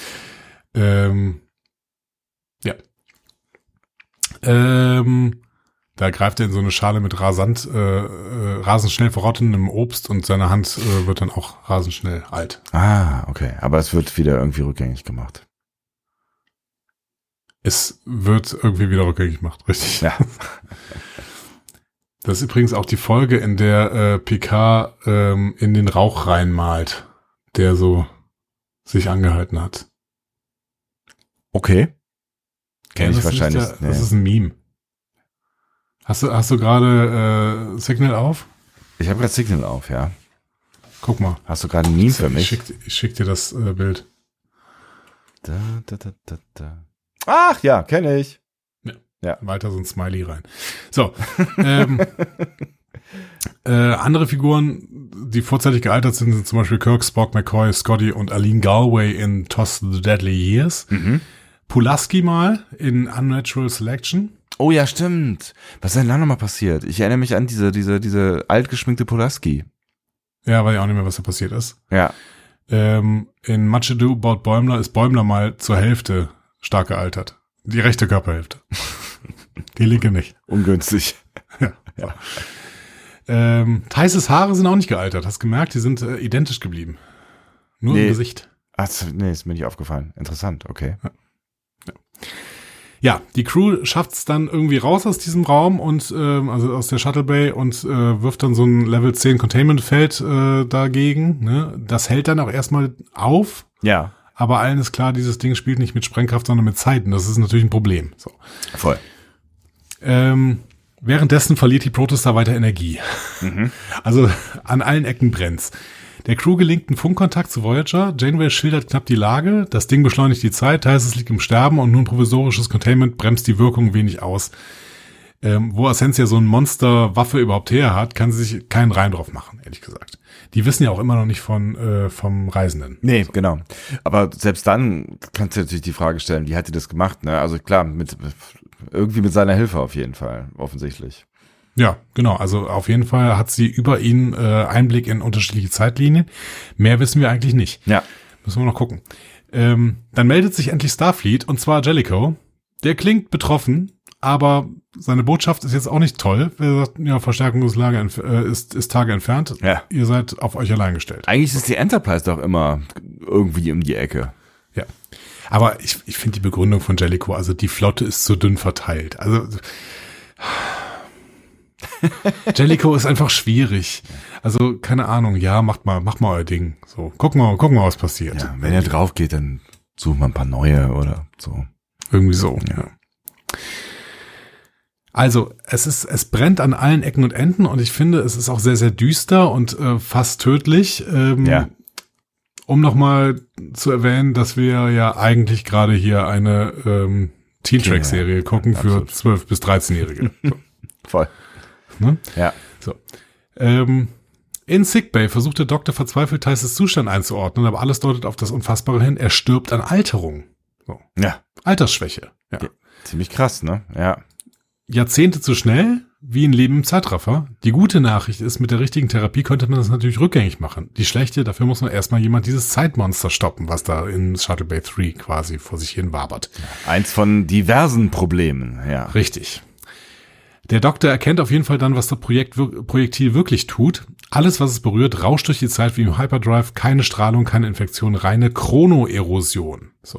[SPEAKER 1] Ja. Da greift er in so eine Schale mit rasend schnell verrottendem Obst und seine Hand wird dann auch rasend schnell alt.
[SPEAKER 2] Ah, okay. Aber es wird wieder irgendwie rückgängig gemacht.
[SPEAKER 1] Es wird irgendwie wieder rückgängig gemacht, richtig.
[SPEAKER 2] Ja.
[SPEAKER 1] Das ist übrigens auch die Folge, in der Picard in den Rauch reinmalt, der so sich angehalten hat.
[SPEAKER 2] Okay. Kenn ich wahrscheinlich.
[SPEAKER 1] Das ist ein Meme. Hast du gerade Signal auf?
[SPEAKER 2] Ich habe gerade Signal auf, ja.
[SPEAKER 1] Guck mal.
[SPEAKER 2] Hast du gerade ein Meme für mich?
[SPEAKER 1] Ich schick dir das Bild.
[SPEAKER 2] Da. Ach ja, kenne ich.
[SPEAKER 1] Ja. Weiter so ein Smiley rein. So. Andere Figuren, die vorzeitig gealtert sind zum Beispiel Kirk, Spock, McCoy, Scotty und Aline Galway in Toss the Deadly Years.
[SPEAKER 2] Mhm.
[SPEAKER 1] Pulaski mal in Unnatural Selection.
[SPEAKER 2] Oh ja, stimmt. Was ist denn da nochmal passiert? Ich erinnere mich an diese altgeschminkte Pulaski.
[SPEAKER 1] Ja, weiß ich auch nicht mehr, was da passiert ist.
[SPEAKER 2] Ja.
[SPEAKER 1] In Much Ado About Bäumler ist Bäumler mal zur Hälfte stark gealtert. Die rechte Körperhälfte. Die linke nicht.
[SPEAKER 2] Ungünstig.
[SPEAKER 1] Ja. Theises Haare sind auch nicht gealtert. Hast gemerkt, die sind identisch geblieben. Nur im Gesicht.
[SPEAKER 2] Nee, ist mir nicht aufgefallen. Interessant, okay.
[SPEAKER 1] Ja, die Crew schafft es dann irgendwie raus aus diesem Raum und also aus der Shuttle Bay und wirft dann so ein Level 10 Containment-Feld dagegen. Ne? Das hält dann auch erstmal auf.
[SPEAKER 2] Ja.
[SPEAKER 1] Aber allen ist klar, dieses Ding spielt nicht mit Sprengkraft, sondern mit Zeiten. Das ist natürlich ein Problem. So.
[SPEAKER 2] Voll.
[SPEAKER 1] Währenddessen verliert die Protostar weiter Energie. Mhm. Also an allen Ecken brennt's. Der Crew gelingt ein Funkkontakt zu Voyager. Janeway schildert knapp die Lage. Das Ding beschleunigt die Zeit, heißt es liegt im Sterben und nun provisorisches Containment bremst die Wirkung wenig aus. Wo Essentia so ein Monster-Waffe überhaupt her hat, kann sie sich keinen Reim drauf machen, ehrlich gesagt. Die wissen ja auch immer noch nicht vom Reisenden.
[SPEAKER 2] Nee, genau. Aber selbst dann kannst du natürlich die Frage stellen, wie hat die das gemacht? Ne? Also klar, irgendwie mit seiner Hilfe auf jeden Fall, offensichtlich.
[SPEAKER 1] Ja, genau. Also auf jeden Fall hat sie über ihn Einblick in unterschiedliche Zeitlinien. Mehr wissen wir eigentlich nicht.
[SPEAKER 2] Ja.
[SPEAKER 1] Müssen wir noch gucken. Dann meldet sich endlich Starfleet und zwar Jellicoe. Der klingt betroffen, aber seine Botschaft ist jetzt auch nicht toll. Er sagt, ja, Verstärkung ist Tage entfernt.
[SPEAKER 2] Ja.
[SPEAKER 1] Ihr seid auf euch allein gestellt.
[SPEAKER 2] Eigentlich ist die Enterprise doch immer irgendwie um die Ecke.
[SPEAKER 1] Ja. Aber ich finde die Begründung von Jellicoe, also die Flotte ist zu dünn verteilt. Also Jellicoe ist einfach schwierig. Also, keine Ahnung, ja, macht mal euer Ding. So, gucken wir mal, was passiert.
[SPEAKER 2] Ja, wenn ihr drauf geht, dann suchen wir ein paar neue oder so.
[SPEAKER 1] Irgendwie so, ja. Also, es brennt an allen Ecken und Enden und ich finde, es ist auch sehr, sehr düster und fast tödlich.
[SPEAKER 2] Ja.
[SPEAKER 1] Um nochmal zu erwähnen, dass wir ja eigentlich gerade hier eine Teen Track-Serie gucken für 12- bis 13-Jährige. So.
[SPEAKER 2] Voll.
[SPEAKER 1] Ne?
[SPEAKER 2] Ja.
[SPEAKER 1] So. In Sickbay versucht der Doktor verzweifelt Theises Zustand einzuordnen, aber alles deutet auf das Unfassbare hin. Er stirbt an Alterung. So.
[SPEAKER 2] Ja.
[SPEAKER 1] Altersschwäche. Ja.
[SPEAKER 2] Ziemlich krass, ne? Ja.
[SPEAKER 1] Jahrzehnte zu schnell, wie ein Leben im Zeitraffer. Die gute Nachricht ist, mit der richtigen Therapie könnte man das natürlich rückgängig machen. Die schlechte, dafür muss man erstmal jemand dieses Zeitmonster stoppen, was da in Shuttle Bay 3 quasi vor sich hin wabert.
[SPEAKER 2] Eins von diversen Problemen, ja.
[SPEAKER 1] Richtig. Der Doktor erkennt auf jeden Fall dann, was das Projektil wirklich tut. Alles, was es berührt, rauscht durch die Zeit wie im Hyperdrive. Keine Strahlung, keine Infektion, reine Chronoerosion. So.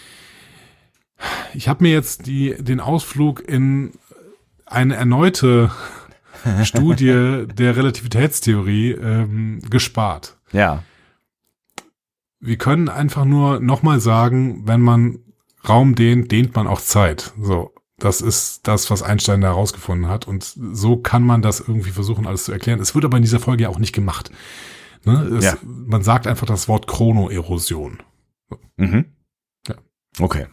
[SPEAKER 1] Ich habe mir jetzt den Ausflug in eine erneute Studie der Relativitätstheorie gespart.
[SPEAKER 2] Ja.
[SPEAKER 1] Wir können einfach nur nochmal sagen, wenn man Raum dehnt man auch Zeit. So. Das ist das, was Einstein da herausgefunden hat. Und so kann man das irgendwie versuchen, alles zu erklären. Es wird aber in dieser Folge ja auch nicht gemacht. Ne?
[SPEAKER 2] Ja.
[SPEAKER 1] Man sagt einfach das Wort Chronoerosion. So.
[SPEAKER 2] Mhm.
[SPEAKER 1] Ja.
[SPEAKER 2] Okay.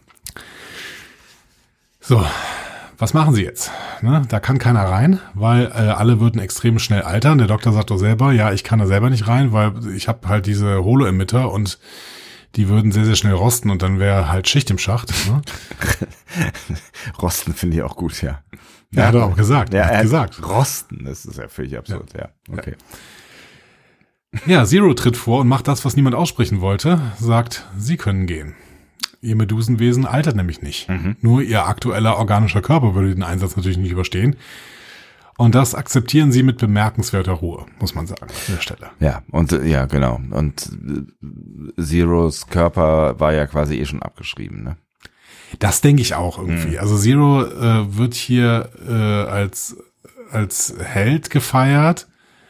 [SPEAKER 1] So, was machen sie jetzt? Ne? Da kann keiner rein, weil alle würden extrem schnell altern. Der Doktor sagt doch selber, ja, ich kann da selber nicht rein, weil ich habe halt diese Holo-Emitter und die würden sehr, sehr schnell rosten und dann wäre halt Schicht im Schacht. Ne?
[SPEAKER 2] Rosten finde ich auch gut, ja.
[SPEAKER 1] Ja, hat er auch gesagt.
[SPEAKER 2] Ja,
[SPEAKER 1] er hat gesagt.
[SPEAKER 2] Rosten, das ist ja völlig absurd, ja. Okay.
[SPEAKER 1] Ja, Zero tritt vor und macht das, was niemand aussprechen wollte, sagt, sie können gehen. Ihr Medusenwesen altert nämlich nicht. Mhm. Nur ihr aktueller organischer Körper würde den Einsatz natürlich nicht überstehen. Und das akzeptieren sie mit bemerkenswerter Ruhe, muss man sagen, an der Stelle.
[SPEAKER 2] Ja, und ja, genau. Und Zeros Körper war ja quasi schon abgeschrieben, ne?
[SPEAKER 1] Das denke ich auch irgendwie. Also Zero wird hier als Held gefeiert.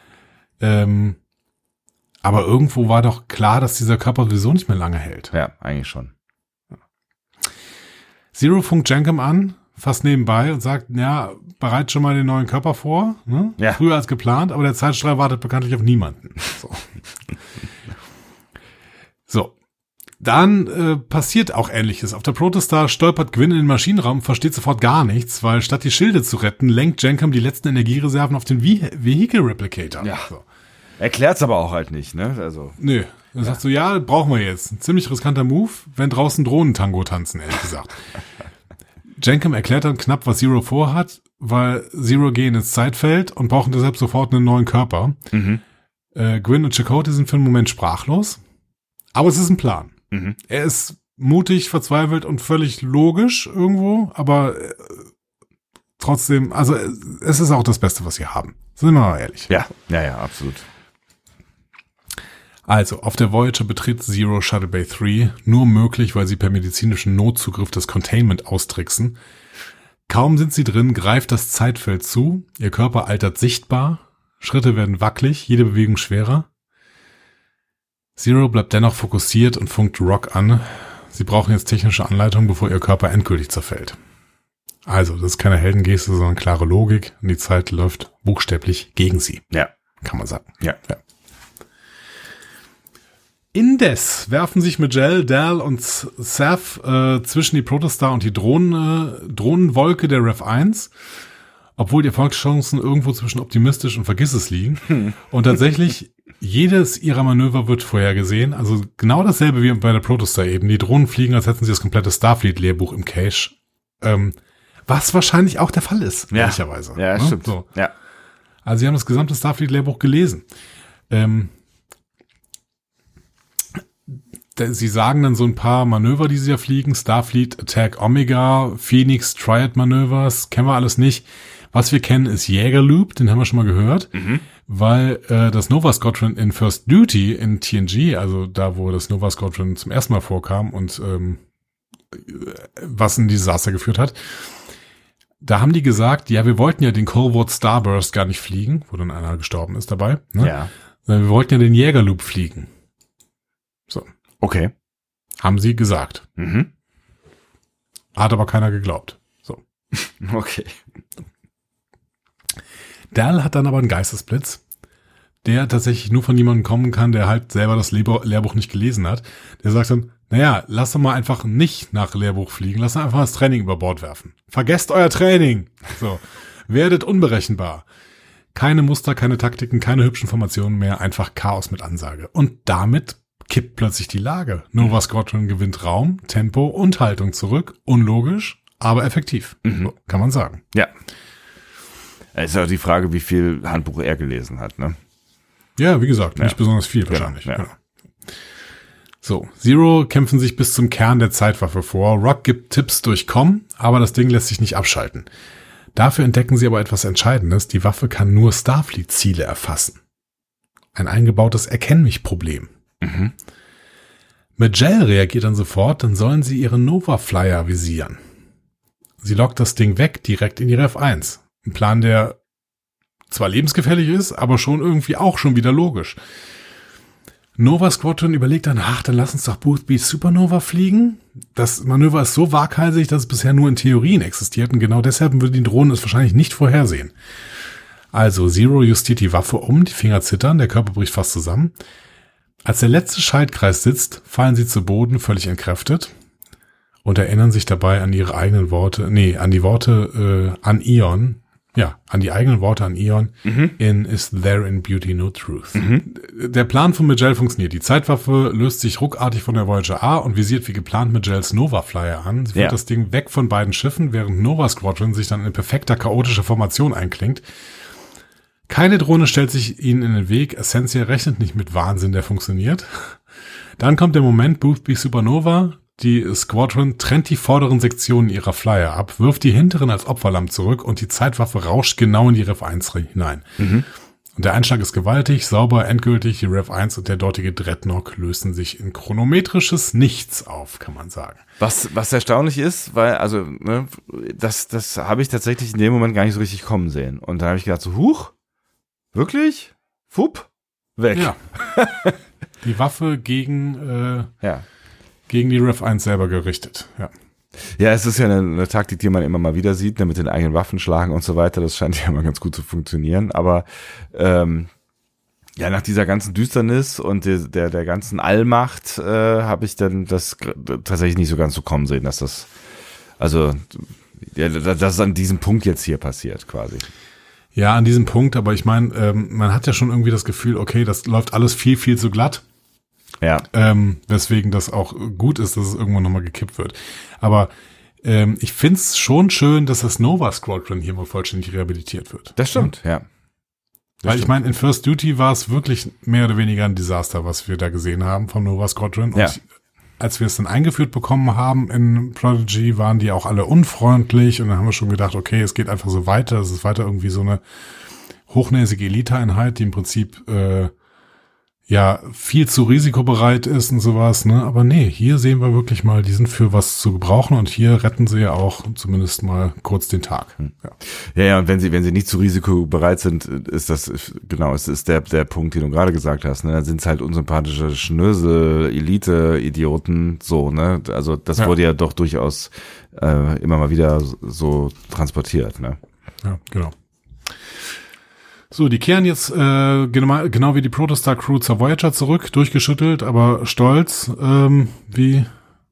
[SPEAKER 1] Aber irgendwo war doch klar, dass dieser Körper sowieso nicht mehr lange hält.
[SPEAKER 2] Ja, eigentlich schon.
[SPEAKER 1] Zero funkt Jankum an, fast nebenbei und sagt, ja, bereit schon mal den neuen Körper vor. Ne?
[SPEAKER 2] Ja.
[SPEAKER 1] Früher als geplant, aber der Zeitstrahl wartet bekanntlich auf niemanden. So. Dann passiert auch Ähnliches. Auf der Protostar stolpert Gwyn in den Maschinenraum, versteht sofort gar nichts, weil statt die Schilde zu retten, lenkt Jankum die letzten Energiereserven auf den Vehicle Replicator.
[SPEAKER 2] Ja.
[SPEAKER 1] So.
[SPEAKER 2] Erklärt's aber auch halt nicht, ne? Also.
[SPEAKER 1] Nö. Er sagt so, ja, brauchen wir jetzt. Ein ziemlich riskanter Move, wenn draußen Drohnen-Tango tanzen, ehrlich gesagt. Jankum erklärt dann knapp, was Zero vorhat, weil Zero gehen ins Zeitfeld und brauchen deshalb sofort einen neuen Körper.
[SPEAKER 2] Mhm.
[SPEAKER 1] Gwyn und Chakotay sind für einen Moment sprachlos. Aber es ist ein Plan.
[SPEAKER 2] Mhm.
[SPEAKER 1] Er ist mutig, verzweifelt und völlig logisch irgendwo, aber trotzdem, also es ist auch das Beste, was sie haben. Sind wir mal ehrlich.
[SPEAKER 2] Ja, absolut.
[SPEAKER 1] Also, auf der Voyager betritt Zero Shuttle Bay 3 nur möglich, weil sie per medizinischen Notzugriff das Containment austricksen. Kaum sind sie drin, greift das Zeitfeld zu, ihr Körper altert sichtbar, Schritte werden wackelig, jede Bewegung schwerer. Zero bleibt dennoch fokussiert und funkt Rock an. Sie brauchen jetzt technische Anleitung, bevor ihr Körper endgültig zerfällt. Also, das ist keine Heldengeste, sondern klare Logik und die Zeit läuft buchstäblich gegen sie.
[SPEAKER 2] Ja.
[SPEAKER 1] Kann man sagen.
[SPEAKER 2] Ja.
[SPEAKER 1] Indes werfen sich Majel, Dal und Seth zwischen die Protostar und die Drohnenwolke der Rev 1, obwohl die Erfolgschancen irgendwo zwischen optimistisch und vergiss es liegen. Und tatsächlich, jedes ihrer Manöver wird vorhergesehen. Also genau dasselbe wie bei der Protostar eben. Die Drohnen fliegen, als hätten sie das komplette Starfleet-Lehrbuch im Cache. Was wahrscheinlich auch der Fall ist, ehrlicherweise.
[SPEAKER 2] Ja, ne? Stimmt.
[SPEAKER 1] So.
[SPEAKER 2] Ja.
[SPEAKER 1] Also sie haben das gesamte Starfleet-Lehrbuch gelesen. Sie sagen dann so ein paar Manöver, die sie da fliegen. Starfleet Attack Omega, Phoenix Triad Manövers, kennen wir alles nicht. Was wir kennen ist Jägerloop, den haben wir schon mal gehört, weil das Nova Squadron in First Duty in TNG, also da, wo das Nova Squadron zum ersten Mal vorkam und was ein Desaster geführt hat, da haben die gesagt, ja, wir wollten ja den Colwood Starburst gar nicht fliegen, wo dann einer gestorben ist dabei. Ne?
[SPEAKER 2] Ja.
[SPEAKER 1] Wir wollten ja den Jägerloop fliegen. So.
[SPEAKER 2] Okay.
[SPEAKER 1] Haben sie gesagt. Hat aber keiner geglaubt. So.
[SPEAKER 2] Okay.
[SPEAKER 1] Dal hat dann aber einen Geistesblitz, der tatsächlich nur von jemandem kommen kann, der halt selber das Lehrbuch nicht gelesen hat. Der sagt dann, naja, lasst doch mal einfach nicht nach Lehrbuch fliegen, lasst einfach das Training über Bord werfen. Vergesst euer Training. So. Werdet unberechenbar. Keine Muster, keine Taktiken, keine hübschen Formationen mehr, einfach Chaos mit Ansage. Und damit kippt plötzlich die Lage. Nova Squadron gewinnt Raum, Tempo und Haltung zurück. Unlogisch, aber effektiv. So, kann man sagen.
[SPEAKER 2] Ja. Es ist auch die Frage, wie viel Handbuch er gelesen hat, ne?
[SPEAKER 1] Ja, wie gesagt, nicht besonders viel wahrscheinlich.
[SPEAKER 2] Ja.
[SPEAKER 1] Genau. So, Zero kämpfen sich bis zum Kern der Zeitwaffe vor. Rock gibt Tipps durch Com, aber das Ding lässt sich nicht abschalten. Dafür entdecken sie aber etwas Entscheidendes. Die Waffe kann nur Starfleet-Ziele erfassen. Ein eingebautes Erkenn-mich-Problem. Majel reagiert dann sofort, dann sollen sie ihre Nova-Flyer visieren. Sie lockt das Ding weg, direkt in die Rev 1. Ein Plan, der zwar lebensgefährlich ist, aber schon irgendwie auch schon wieder logisch. Nova Squadron überlegt dann, dann lass uns doch Boothby Supernova fliegen. Das Manöver ist so waghalsig, dass es bisher nur in Theorien existiert und genau deshalb würden die Drohnen es wahrscheinlich nicht vorhersehen. Also Zero justiert die Waffe um, die Finger zittern, der Körper bricht fast zusammen. Als der letzte Schaltkreis sitzt, fallen sie zu Boden, völlig entkräftet und erinnern sich dabei an ihre eigenen Worte, an die Worte an Ion. Ja, an die eigenen Worte an Ion in Is There in Beauty No Truth. Der Plan von Majel funktioniert. Die Zeitwaffe löst sich ruckartig von der Voyager A und visiert wie geplant Majels Nova Flyer an. Sie führt das Ding weg von beiden Schiffen, während Nova Squadron sich dann in perfekter chaotischer Formation einklingt. Keine Drohne stellt sich ihnen in den Weg. Essentia rechnet nicht mit Wahnsinn, der funktioniert. Dann kommt der Moment, Boothby Supernova. Die Squadron trennt die vorderen Sektionen ihrer Flyer ab, wirft die hinteren als Opferlamm zurück und die Zeitwaffe rauscht genau in die Rev 1 hinein. Und der Einschlag ist gewaltig, sauber, endgültig. Die Rev 1 und der dortige Dreadnought lösen sich in chronometrisches Nichts auf, kann man sagen.
[SPEAKER 2] Was erstaunlich ist, weil, also, ne, das habe ich tatsächlich in dem Moment gar nicht so richtig kommen sehen. Und dann habe ich gedacht so, huch, wirklich? Fupp, weg.
[SPEAKER 1] Ja. Die Waffe gegen die Rev 1 selber gerichtet,
[SPEAKER 2] Ja, es ist ja eine Taktik, die man immer mal wieder sieht, ne, mit den eigenen Waffen schlagen und so weiter. Das scheint ja immer ganz gut zu funktionieren. Aber nach dieser ganzen Düsternis und der ganzen Allmacht habe ich dann das tatsächlich nicht so ganz so kommen sehen, dass das an diesem Punkt jetzt hier passiert quasi.
[SPEAKER 1] Ja, an diesem Punkt, aber ich meine, man hat ja schon irgendwie das Gefühl, okay, das läuft alles viel, viel zu glatt.
[SPEAKER 2] Ja.
[SPEAKER 1] Weswegen das auch gut ist, dass es irgendwann nochmal gekippt wird. Aber ich find's schon schön, dass das Nova Squadron hier mal vollständig rehabilitiert wird.
[SPEAKER 2] Das stimmt, ja.
[SPEAKER 1] Weil ich meine, in First Duty war es wirklich mehr oder weniger ein Desaster, was wir da gesehen haben vom Nova Squadron. Und als wir es dann eingeführt bekommen haben in Prodigy, waren die auch alle unfreundlich und dann haben wir schon gedacht, okay, es geht einfach so weiter, es ist weiter irgendwie so eine hochnäsige Elite-Einheit, die im Prinzip viel zu risikobereit ist und sowas, ne? Aber nee, hier sehen wir wirklich mal, die sind für was zu gebrauchen und hier retten sie ja auch zumindest mal kurz den Tag.
[SPEAKER 2] Ja, und wenn sie nicht zu risikobereit sind, ist das, genau, es ist der Punkt, den du gerade gesagt hast, ne? Dann sind es halt unsympathische Schnösel, Elite-Idioten, so, ne? Also das wurde ja doch durchaus immer mal wieder so transportiert, ne?
[SPEAKER 1] Ja, genau. So, die kehren jetzt genau wie die Protostar-Crew zur Voyager zurück, durchgeschüttelt, aber stolz, wie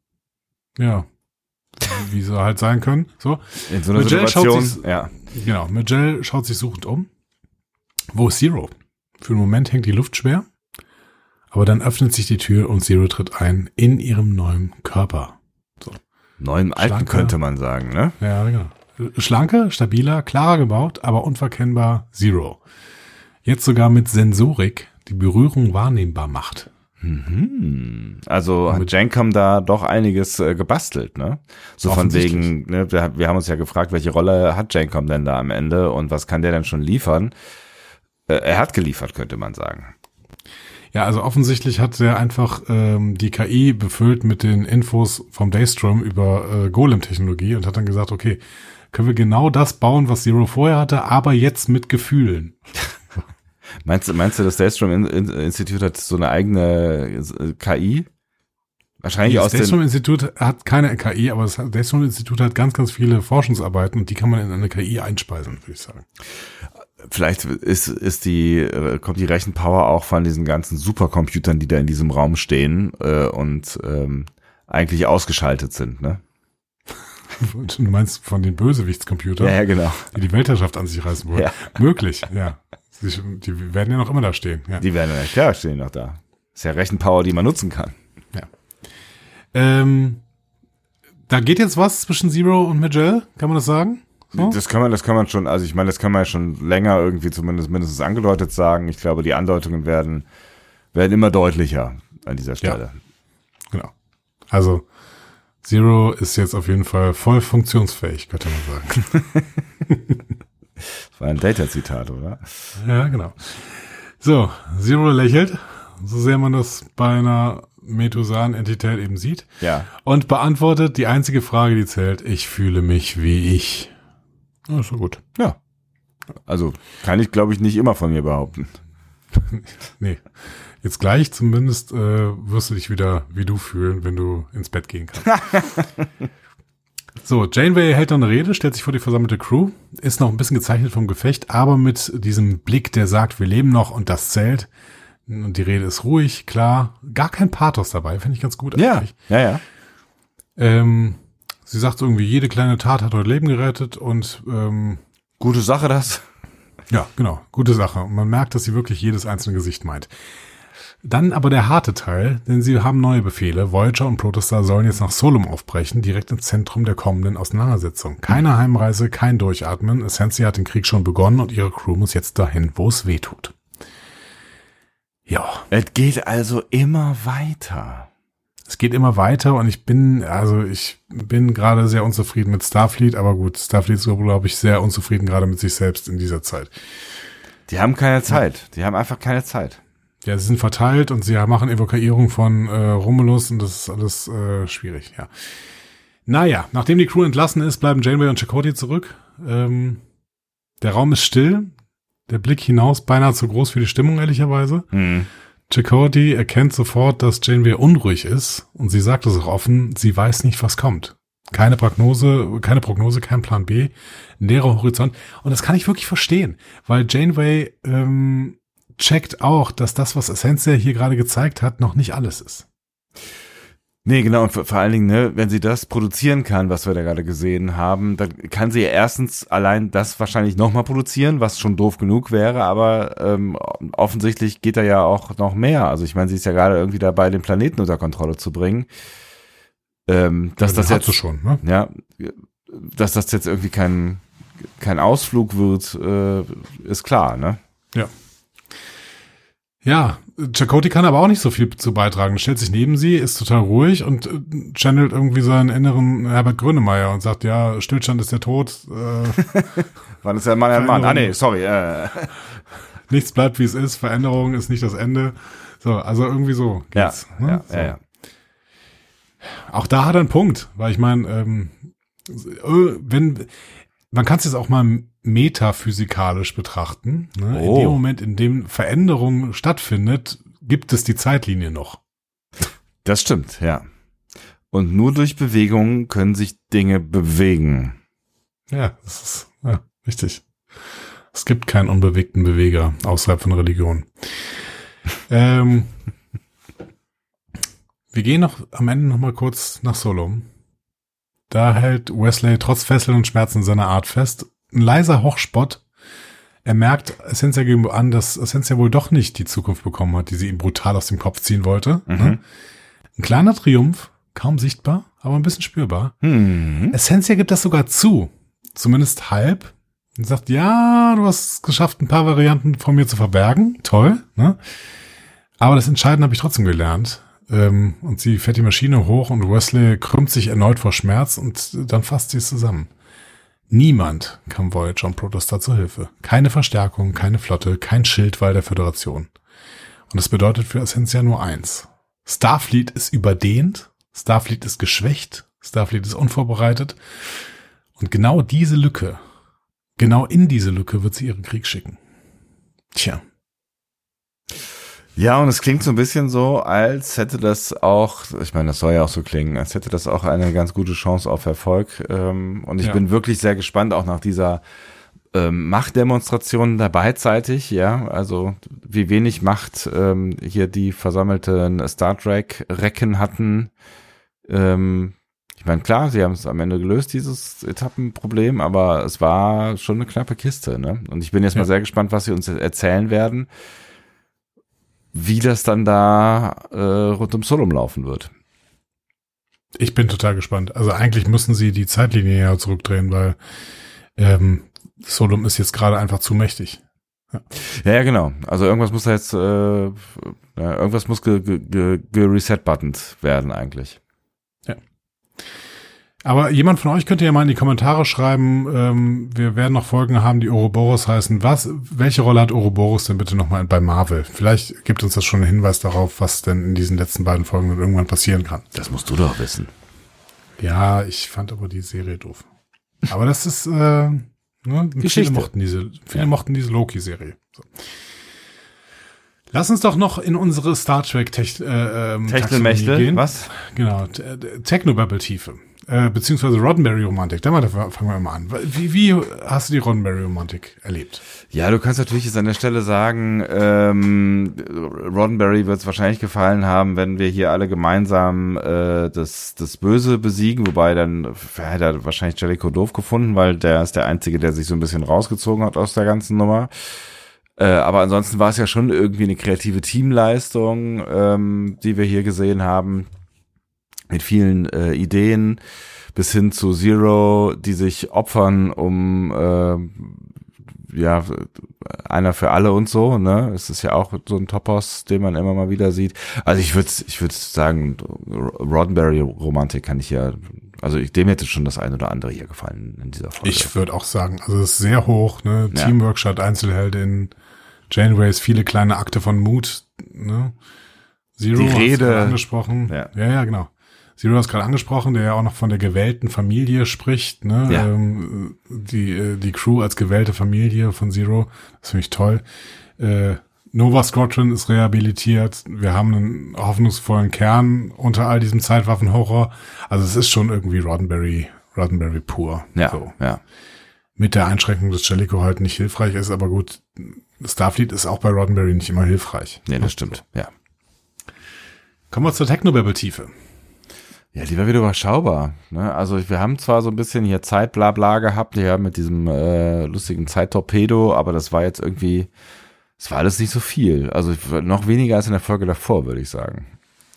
[SPEAKER 1] sie halt sein können. So.
[SPEAKER 2] In so einer Situation,
[SPEAKER 1] Genau, Majel schaut sich suchend um. Wo ist Zero? Für einen Moment hängt die Luft schwer, aber dann öffnet sich die Tür und Zero tritt ein in ihrem neuen Körper. So.
[SPEAKER 2] Neuen alten könnte man sagen, ne?
[SPEAKER 1] Ja, genau. Schlanke, stabiler, klarer gebaut, aber unverkennbar Zero. Jetzt sogar mit Sensorik, die Berührung wahrnehmbar macht.
[SPEAKER 2] Also hat Jankom da doch einiges gebastelt, ne? So von wegen, ne, wir haben uns ja gefragt, welche Rolle hat Jankom denn da am Ende und was kann der denn schon liefern? Er hat geliefert, könnte man sagen.
[SPEAKER 1] Ja, also offensichtlich hat er einfach die KI befüllt mit den Infos vom Daystrom über Golem-Technologie und hat dann gesagt, okay, können wir genau das bauen, was Zero vorher hatte, aber jetzt mit Gefühlen.
[SPEAKER 2] Meinst du, das Daystrom-Institut hat so eine eigene KI? Wahrscheinlich
[SPEAKER 1] das Daystrom-Institut hat keine KI, aber das Daystrom-Institut hat ganz, ganz viele Forschungsarbeiten und die kann man in eine KI einspeisen, würde ich sagen.
[SPEAKER 2] Vielleicht kommt die Rechenpower auch von diesen ganzen Supercomputern, die da in diesem Raum stehen und eigentlich ausgeschaltet sind, ne?
[SPEAKER 1] Du meinst von den Bösewichtscomputern?
[SPEAKER 2] Ja, genau.
[SPEAKER 1] Die Weltherrschaft an sich reißen wollen. Ja. Möglich, ja. Die werden ja noch immer da stehen. Ja.
[SPEAKER 2] Die werden ja klar stehen noch da. Das ist ja Rechenpower, die man nutzen kann.
[SPEAKER 1] Ja. Da geht jetzt was zwischen Zero und Majel, kann man das sagen? So?
[SPEAKER 2] Das kann man schon, also ich meine, das kann man ja schon länger irgendwie zumindest mindestens angedeutet sagen. Ich glaube, die Andeutungen werden immer deutlicher an dieser Stelle.
[SPEAKER 1] Ja. Genau. Also Zero ist jetzt auf jeden Fall voll funktionsfähig, könnte man sagen.
[SPEAKER 2] Das war ein Data-Zitat, oder?
[SPEAKER 1] Ja, genau. So, Zero lächelt, so sehr man das bei einer Methusan-Entität eben sieht.
[SPEAKER 2] Ja.
[SPEAKER 1] Und beantwortet die einzige Frage, die zählt: Ich fühle mich wie ich.
[SPEAKER 2] Ja, ist so gut. Ja. Also kann ich, glaube ich, nicht immer von mir behaupten.
[SPEAKER 1] Nee. Jetzt gleich zumindest wirst du dich wieder wie du fühlen, wenn du ins Bett gehen kannst. So, Janeway hält dann eine Rede, stellt sich vor die versammelte Crew, ist noch ein bisschen gezeichnet vom Gefecht, aber mit diesem Blick, der sagt, wir leben noch und das zählt. Und die Rede ist ruhig, klar, gar kein Pathos dabei, finde ich ganz gut eigentlich.
[SPEAKER 2] Ja.
[SPEAKER 1] Sie sagt irgendwie, jede kleine Tat hat heute Leben gerettet und
[SPEAKER 2] gute Sache das.
[SPEAKER 1] Ja, genau, gute Sache. Und man merkt, dass sie wirklich jedes einzelne Gesicht meint. Dann aber der harte Teil, denn sie haben neue Befehle. Voyager und Protostar sollen jetzt nach Solum aufbrechen, direkt ins Zentrum der kommenden Auseinandersetzung. Keine Heimreise, kein Durchatmen. Essentia hat den Krieg schon begonnen und ihre Crew muss jetzt dahin, wo es weh tut. Ja.
[SPEAKER 2] Es geht also immer weiter.
[SPEAKER 1] Es geht immer weiter und ich bin gerade sehr unzufrieden mit Starfleet, aber gut, Starfleet ist, glaube ich, sehr unzufrieden gerade mit sich selbst in dieser Zeit.
[SPEAKER 2] Die haben keine Zeit. Die haben einfach keine Zeit.
[SPEAKER 1] Ja, sie sind verteilt und sie machen Evakuierung von Romulus und das ist alles schwierig, ja. Naja, nachdem die Crew entlassen ist, bleiben Janeway und Chakotay zurück. Der Raum ist still, der Blick hinaus beinahe zu groß für die Stimmung, ehrlicherweise. Chakotay erkennt sofort, dass Janeway unruhig ist und sie sagt es auch offen, sie weiß nicht, was kommt. Keine Prognose, kein Plan B, ein leerer Horizont. Und das kann ich wirklich verstehen, weil Janeway checkt auch, dass das, was Essentia hier gerade gezeigt hat, noch nicht alles ist.
[SPEAKER 2] Nee, genau, und vor allen Dingen, ne, wenn sie das produzieren kann, was wir da gerade gesehen haben, dann kann sie ja erstens allein das wahrscheinlich nochmal produzieren, was schon doof genug wäre, aber offensichtlich geht da ja auch noch mehr. Also ich meine, sie ist ja gerade irgendwie dabei, den Planeten unter Kontrolle zu bringen. Dass das jetzt
[SPEAKER 1] schon, ne?
[SPEAKER 2] Ja, dass das jetzt irgendwie kein Ausflug wird, ist klar, ne?
[SPEAKER 1] Ja. Ja, Chakotay kann aber auch nicht so viel zu beitragen. Stellt sich neben sie, ist total ruhig und channelt irgendwie seinen inneren Herbert Grönemeyer und sagt, ja, Stillstand ist der Tod.
[SPEAKER 2] Wann ist der Mann ein Mann? Ah, nee, sorry.
[SPEAKER 1] Nichts bleibt, wie es ist. Veränderung ist nicht das Ende. So, also irgendwie so geht's.
[SPEAKER 2] Ja,
[SPEAKER 1] ne?
[SPEAKER 2] ja.
[SPEAKER 1] Auch da hat er einen Punkt, weil ich meine, man kann es jetzt auch mal metaphysikalisch betrachten. Ne? In dem Moment, in dem Veränderung stattfindet, gibt es die Zeitlinie noch.
[SPEAKER 2] Das stimmt, ja. Und nur durch Bewegung können sich Dinge bewegen.
[SPEAKER 1] Ja, das ist richtig. Es gibt keinen unbewegten Beweger außerhalb von Religion. Wir gehen noch am Ende noch mal kurz nach Solom. Da hält Wesley trotz Fesseln und Schmerzen seiner Art fest. Ein leiser Hochspott. Er merkt Essentia gegenüber an, dass Essentia wohl doch nicht die Zukunft bekommen hat, die sie ihm brutal aus dem Kopf ziehen wollte. Ne? Ein kleiner Triumph, kaum sichtbar, aber ein bisschen spürbar. Essentia gibt das sogar zu, zumindest halb. Und sagt, ja, du hast es geschafft, ein paar Varianten von mir zu verbergen. Toll, ne? Aber das Entscheidende habe ich trotzdem gelernt. Und sie fährt die Maschine hoch und Wesley krümmt sich erneut vor Schmerz und dann fasst sie es zusammen. Niemand kam Voyager und Protostar zur Hilfe. Keine Verstärkung, keine Flotte, kein Schildwall der Föderation. Und das bedeutet für Essentia nur eins. Starfleet ist überdehnt, Starfleet ist geschwächt, Starfleet ist unvorbereitet. Und genau in diese Lücke wird sie ihren Krieg schicken. Tja.
[SPEAKER 2] Ja, und es klingt so ein bisschen so, als hätte das auch, ich meine, das soll ja auch so klingen, als hätte das auch eine ganz gute Chance auf Erfolg. Und ich bin wirklich sehr gespannt, auch nach dieser Machtdemonstration da beidseitig, ja, also wie wenig Macht hier die versammelten Star Trek-Recken hatten. Ich meine, klar, sie haben es am Ende gelöst, dieses Etappenproblem, aber es war schon eine knappe Kiste, ne? Und ich bin jetzt mal sehr gespannt, was sie uns erzählen werden, wie das dann da rund um Solom laufen wird.
[SPEAKER 1] Ich bin total gespannt. Also eigentlich müssen sie die Zeitlinie ja zurückdrehen, weil Solom ist jetzt gerade einfach zu mächtig.
[SPEAKER 2] Ja, genau. Also irgendwas muss da jetzt, irgendwas muss gereset-buttoned werden eigentlich.
[SPEAKER 1] Ja. Aber jemand von euch könnte ja mal in die Kommentare schreiben, wir werden noch Folgen haben, die Ouroboros heißen. Welche Rolle hat Ouroboros denn bitte nochmal bei Marvel? Vielleicht gibt uns das schon einen Hinweis darauf, was denn in diesen letzten beiden Folgen dann irgendwann passieren kann.
[SPEAKER 2] Das musst du doch wissen.
[SPEAKER 1] Ja, ich fand aber die Serie doof. Aber das ist,
[SPEAKER 2] Geschichte.
[SPEAKER 1] Viele mochten diese Loki-Serie. So. Lass uns doch noch in unsere Star Trek
[SPEAKER 2] Techtelmechtel gehen. Was?
[SPEAKER 1] Genau, Technobabble-Tiefe. Beziehungsweise Roddenberry-Romantik. Da fangen wir mal an. Wie hast du die Roddenberry-Romantik erlebt?
[SPEAKER 2] Ja, du kannst natürlich jetzt an der Stelle sagen, Roddenberry wird es wahrscheinlich gefallen haben, wenn wir hier alle gemeinsam das Böse besiegen, wobei dann hätte er wahrscheinlich Jellicoe doof gefunden, weil der ist der Einzige, der sich so ein bisschen rausgezogen hat aus der ganzen Nummer. Aber ansonsten war es ja schon irgendwie eine kreative Teamleistung, die wir hier gesehen haben. Mit vielen Ideen bis hin zu Zero, die sich opfern, um einer für alle und so, ne? Es ist ja auch so ein Topos, den man immer mal wieder sieht. Also ich würde sagen, Roddenberry-Romantik kann ich ja, also dem hätte schon das ein oder andere hier gefallen in dieser Folge.
[SPEAKER 1] Ich würde auch sagen, also es ist sehr hoch, ne? Ja. Teamwork statt Einzelheldin, Janeways viele kleine Akte von Mut, ne? Zero
[SPEAKER 2] die Rede
[SPEAKER 1] angesprochen. Ja, genau. Zero hast gerade angesprochen, der ja auch noch von der gewählten Familie spricht, ne? Ja. Die Crew als gewählte Familie von Zero, das finde ich toll. Nova Squadron ist rehabilitiert. Wir haben einen hoffnungsvollen Kern unter all diesem Zeitwaffenhorror. Also es ist schon irgendwie Roddenberry pur.
[SPEAKER 2] Ja,
[SPEAKER 1] so.
[SPEAKER 2] Ja.
[SPEAKER 1] Mit der Einschränkung, dass Jellicoe halt nicht hilfreich ist, aber gut, Starfleet ist auch bei Roddenberry nicht immer hilfreich.
[SPEAKER 2] Nee, das stimmt, ja.
[SPEAKER 1] Kommen wir zur Technobabble-Tiefe.
[SPEAKER 2] Ja, die war wieder überschaubar. Ne? Also wir haben zwar so ein bisschen hier Zeitblabla gehabt, ja, mit diesem lustigen Zeittorpedo, aber das war jetzt irgendwie, es war alles nicht so viel. Also noch weniger als in der Folge davor, würde ich sagen.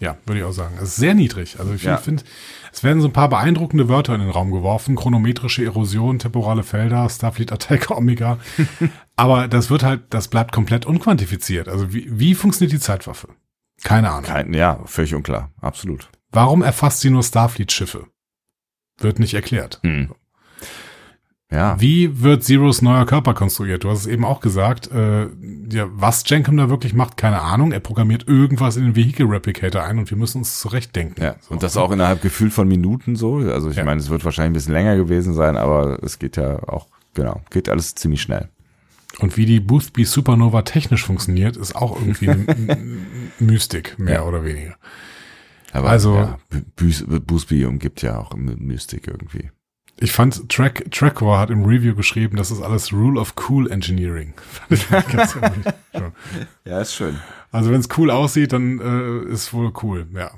[SPEAKER 1] Ja, würde ich auch sagen. Es ist sehr niedrig. Also ich finde, es werden so ein paar beeindruckende Wörter in den Raum geworfen. Chronometrische Erosion, temporale Felder, Starfleet Attack, Omega. Aber das bleibt komplett unquantifiziert. Also wie funktioniert die Zeitwaffe? Keine Ahnung.
[SPEAKER 2] Völlig unklar. Absolut.
[SPEAKER 1] Warum erfasst sie nur Starfleet-Schiffe? Wird nicht erklärt.
[SPEAKER 2] Ja.
[SPEAKER 1] Wie wird Zeros neuer Körper konstruiert? Du hast es eben auch gesagt. Was Jankom da wirklich macht, keine Ahnung. Er programmiert irgendwas in den Vehicle Replicator ein und wir müssen uns zurechtdenken.
[SPEAKER 2] Ja. So. Und das auch innerhalb gefühlt von Minuten so. Also ich meine, es wird wahrscheinlich ein bisschen länger gewesen sein, aber es geht ja auch, geht alles ziemlich schnell.
[SPEAKER 1] Und wie die Boothby Supernova technisch funktioniert, ist auch irgendwie eine Mystik, mehr oder weniger.
[SPEAKER 2] Aber Boothby umgibt ja auch Mystik irgendwie.
[SPEAKER 1] Ich fand, Trackcore hat im Review geschrieben, das ist alles Rule of Cool Engineering.
[SPEAKER 2] Ja, ist schön.
[SPEAKER 1] Also wenn es cool aussieht, dann ist wohl cool, ja.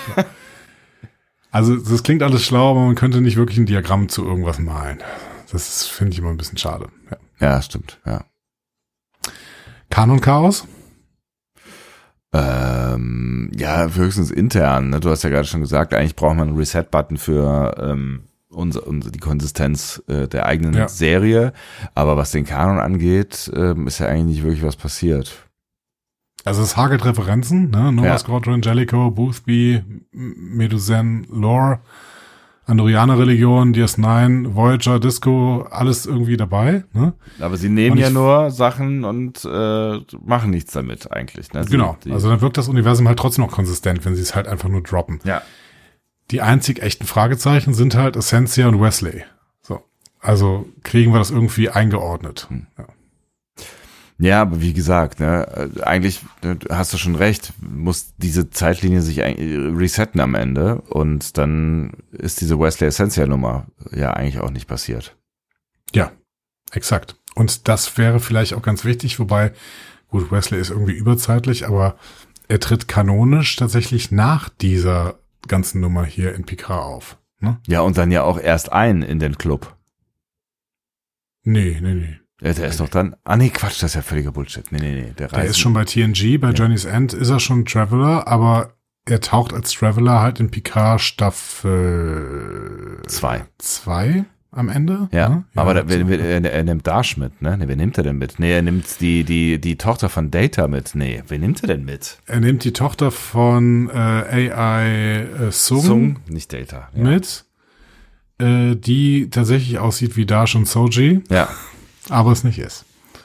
[SPEAKER 1] Also das klingt alles schlau, aber man könnte nicht wirklich ein Diagramm zu irgendwas malen. Das finde ich immer ein bisschen schade.
[SPEAKER 2] Ja, stimmt, ja.
[SPEAKER 1] Kanon-Chaos?
[SPEAKER 2] Höchstens intern. Ne? Du hast ja gerade schon gesagt, eigentlich braucht man einen Reset-Button für die Konsistenz der eigenen Serie. Aber was den Kanon angeht, ist ja eigentlich nicht wirklich was passiert.
[SPEAKER 1] Also es hagelt Referenzen, ne? Nova Squadron, Jellicoe, Boothby, Medusan, Lore, Andorianer-Religion, DS9, Voyager, Disco, alles irgendwie dabei. Ne?
[SPEAKER 2] Aber sie nehmen nur Sachen und machen nichts damit eigentlich. Ne?
[SPEAKER 1] Also dann wirkt das Universum halt trotzdem noch konsistent, wenn sie es halt einfach nur droppen.
[SPEAKER 2] Ja.
[SPEAKER 1] Die einzig echten Fragezeichen sind halt Essentia und Wesley. So, also kriegen wir das irgendwie eingeordnet.
[SPEAKER 2] Ja, aber wie gesagt, ne, eigentlich hast du schon recht, muss diese Zeitlinie sich resetten am Ende und dann ist diese Wesley Essentia Nummer ja eigentlich auch nicht passiert.
[SPEAKER 1] Ja, exakt. Und das wäre vielleicht auch ganz wichtig, wobei, gut, Wesley ist irgendwie überzeitlich, aber er tritt kanonisch tatsächlich nach dieser ganzen Nummer hier in Picard auf. Ne?
[SPEAKER 2] Ja, und dann ja auch erst in den Club.
[SPEAKER 1] Nee.
[SPEAKER 2] Ja, der ist doch dann, Quatsch, das ist ja völliger Bullshit. Nee, der
[SPEAKER 1] ist schon bei TNG, bei Journey's End ist er schon Traveler, aber er taucht als Traveler halt in Picard Staffel 2 am Ende.
[SPEAKER 2] Ja, aber er nimmt Dash mit, ne? Wer nimmt er denn mit? Nee, er nimmt die Tochter von Data mit. Nee, wer nimmt er denn mit?
[SPEAKER 1] Er nimmt die Tochter von AI Sung,
[SPEAKER 2] nicht Data.
[SPEAKER 1] Ja. Mit, die tatsächlich aussieht wie Dash und Soji.
[SPEAKER 2] Ja.
[SPEAKER 1] Aber es nicht ist.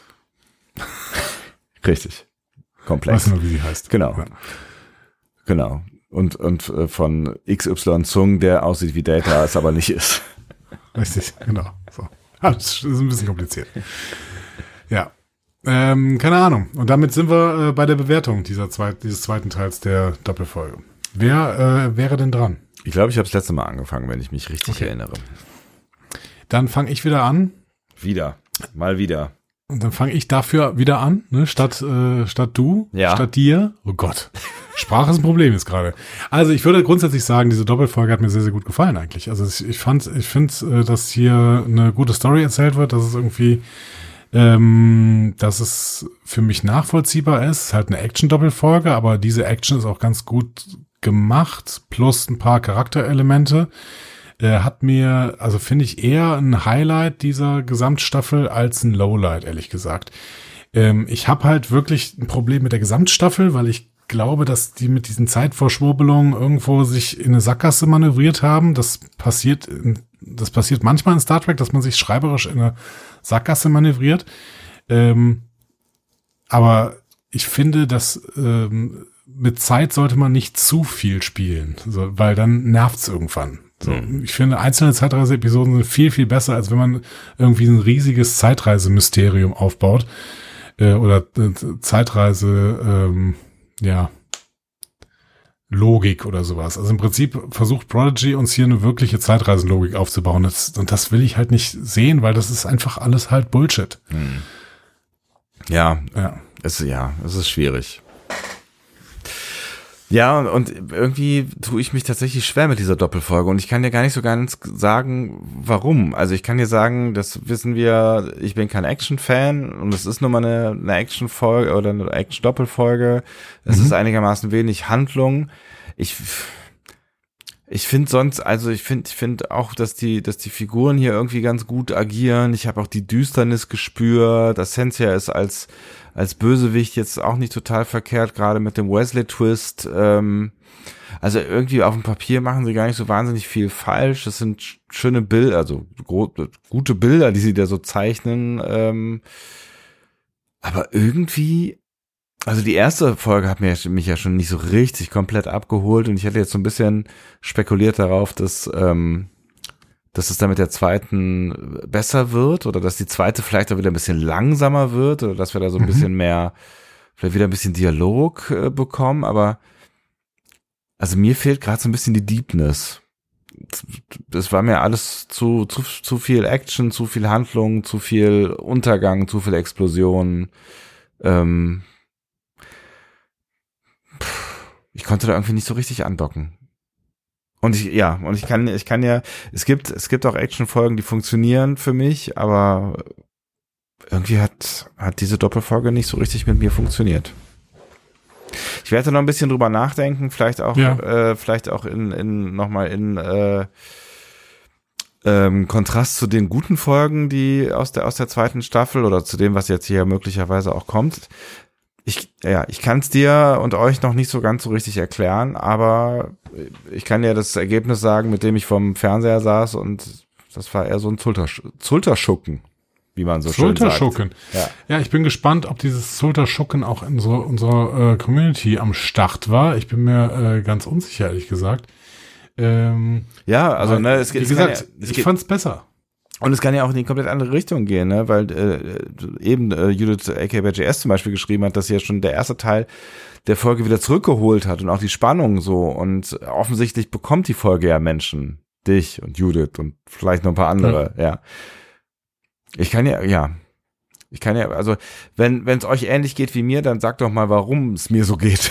[SPEAKER 2] Richtig. Komplex.
[SPEAKER 1] Weiß nur, wie sie heißt.
[SPEAKER 2] Genau. Ja. Genau. Und von XY Zung, der aussieht wie Data, es aber nicht ist.
[SPEAKER 1] Richtig, genau. So. Das ist ein bisschen kompliziert. Ja. Keine Ahnung. Und damit sind wir bei der Bewertung dieses zweiten Teils der Doppelfolge. Wer wäre denn dran?
[SPEAKER 2] Ich glaube, ich habe das letzte Mal angefangen, wenn ich mich richtig erinnere.
[SPEAKER 1] Dann fange ich wieder an.
[SPEAKER 2] Mal wieder.
[SPEAKER 1] Und dann fange ich dafür wieder an, ne? Statt du, statt dir. Oh Gott. Sprache ist ein Problem jetzt gerade. Also ich würde grundsätzlich sagen, diese Doppelfolge hat mir sehr, sehr gut gefallen eigentlich. Also ich finde, dass hier eine gute Story erzählt wird, dass es irgendwie, dass es für mich nachvollziehbar ist. Es ist halt eine Action-Doppelfolge, aber diese Action ist auch ganz gut gemacht, plus ein paar Charakterelemente. Hat mir, also finde ich eher ein Highlight dieser Gesamtstaffel als ein Lowlight, ehrlich gesagt. Ich habe halt wirklich ein Problem mit der Gesamtstaffel, weil ich glaube, dass die mit diesen Zeitverschwurbelungen irgendwo sich in eine Sackgasse manövriert haben. Das passiert manchmal in Star Trek, dass man sich schreiberisch in eine Sackgasse manövriert. Aber ich finde, dass mit Zeit sollte man nicht zu viel spielen, so, weil dann nervt's irgendwann. So, ich finde, einzelne Zeitreise-Episoden sind viel, viel besser, als wenn man irgendwie ein riesiges Zeitreisemysterium aufbaut. Oder Zeitreise, Logik oder sowas. Also im Prinzip versucht Prodigy uns hier eine wirkliche Zeitreisenlogik aufzubauen. Und das will ich halt nicht sehen, weil das ist einfach alles halt Bullshit.
[SPEAKER 2] Es ist schwierig. Ja, und irgendwie tue ich mich tatsächlich schwer mit dieser Doppelfolge und ich kann dir gar nicht so ganz sagen, warum. Also ich kann dir sagen, das wissen wir, ich bin kein Action-Fan und es ist nur mal eine Action-Folge oder eine Action-Doppelfolge. Es ist einigermaßen wenig Handlung. Ich finde sonst, also ich finde auch, dass die Figuren hier irgendwie ganz gut agieren. Ich habe auch die Düsternis gespürt. Essentia ist als Bösewicht jetzt auch nicht total verkehrt, gerade mit dem Wesley-Twist. Also irgendwie auf dem Papier machen sie gar nicht so wahnsinnig viel falsch. Das sind schöne Bilder, also gute Bilder, die sie da so zeichnen. Aber irgendwie, also die erste Folge hat mich ja schon nicht so richtig komplett abgeholt und ich hatte jetzt so ein bisschen spekuliert darauf, dass es dann mit der zweiten besser wird oder dass die zweite vielleicht auch wieder ein bisschen langsamer wird oder dass wir da so ein bisschen mehr, vielleicht wieder ein bisschen Dialog bekommen, aber also mir fehlt gerade so ein bisschen die Deepness. Das war mir alles zu viel Action, zu viel Handlung, zu viel Untergang, zu viel Explosion. Ich konnte da irgendwie nicht so richtig andocken. Und ich kann ja, es gibt auch Actionfolgen, die funktionieren für mich, aber irgendwie hat diese Doppelfolge nicht so richtig mit mir funktioniert. Ich werde noch ein bisschen drüber nachdenken, vielleicht auch nochmal in Kontrast zu den guten Folgen, die aus der zweiten Staffel oder zu dem, was jetzt hier möglicherweise auch kommt. Ich kann es dir und euch noch nicht so ganz so richtig erklären, aber ich kann dir das Ergebnis sagen, mit dem ich vorm Fernseher saß und das war eher so ein Schulterschucken, wie man so schön sagt.
[SPEAKER 1] Schulterschucken. Ja, ich bin gespannt, ob dieses Schulterschucken auch in unserer Community am Start war. Ich bin mir ganz unsicher, ehrlich gesagt. Ich fand's besser.
[SPEAKER 2] Und es kann ja auch in die komplett andere Richtung gehen, ne? Weil Judith aka bei JS zum Beispiel geschrieben hat, dass ja schon der erste Teil der Folge wieder zurückgeholt hat und auch die Spannung so. Und offensichtlich bekommt die Folge ja Menschen, dich und Judith und vielleicht noch ein paar andere, ja. Ich kann ja, also wenn es euch ähnlich geht wie mir, dann sagt doch mal, warum es mir so geht.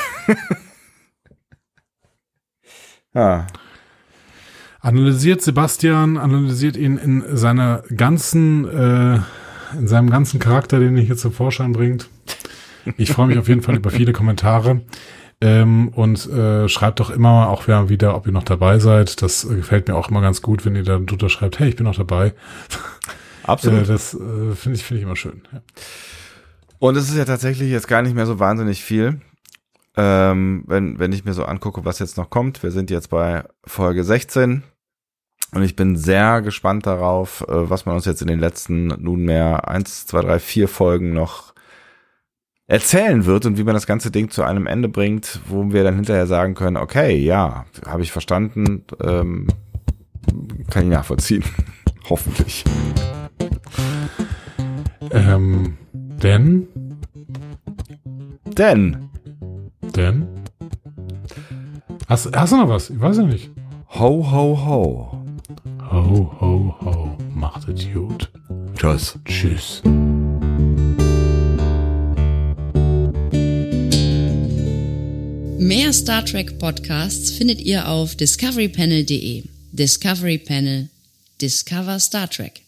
[SPEAKER 2] Ja.
[SPEAKER 1] Analysiert ihn in seinem ganzen Charakter, den er hier zum Vorschein bringt. Ich freue mich auf jeden Fall über viele Kommentare. Und schreibt doch immer auch wieder, ob ihr noch dabei seid. Das gefällt mir auch immer ganz gut, wenn ihr dann drunter schreibt, hey, ich bin noch dabei.
[SPEAKER 2] Absolut.
[SPEAKER 1] Das finde ich immer schön. Ja.
[SPEAKER 2] Und es ist ja tatsächlich jetzt gar nicht mehr so wahnsinnig viel. Wenn ich mir so angucke, was jetzt noch kommt. Wir sind jetzt bei Folge 16. Und ich bin sehr gespannt darauf, was man uns jetzt in den letzten nunmehr 1, 2, 3, 4 Folgen noch erzählen wird und wie man das ganze Ding zu einem Ende bringt, wo wir dann hinterher sagen können, okay, ja, habe ich verstanden, kann ich nachvollziehen. Hoffentlich.
[SPEAKER 1] Denn? Hast du noch was? Ich weiß ja nicht.
[SPEAKER 2] Ho, ho, ho.
[SPEAKER 1] Ho, ho, ho. Macht es gut. Tschüss.
[SPEAKER 3] Mehr Star Trek Podcasts findet ihr auf discoverypanel.de. Discovery Panel. Discover Star Trek.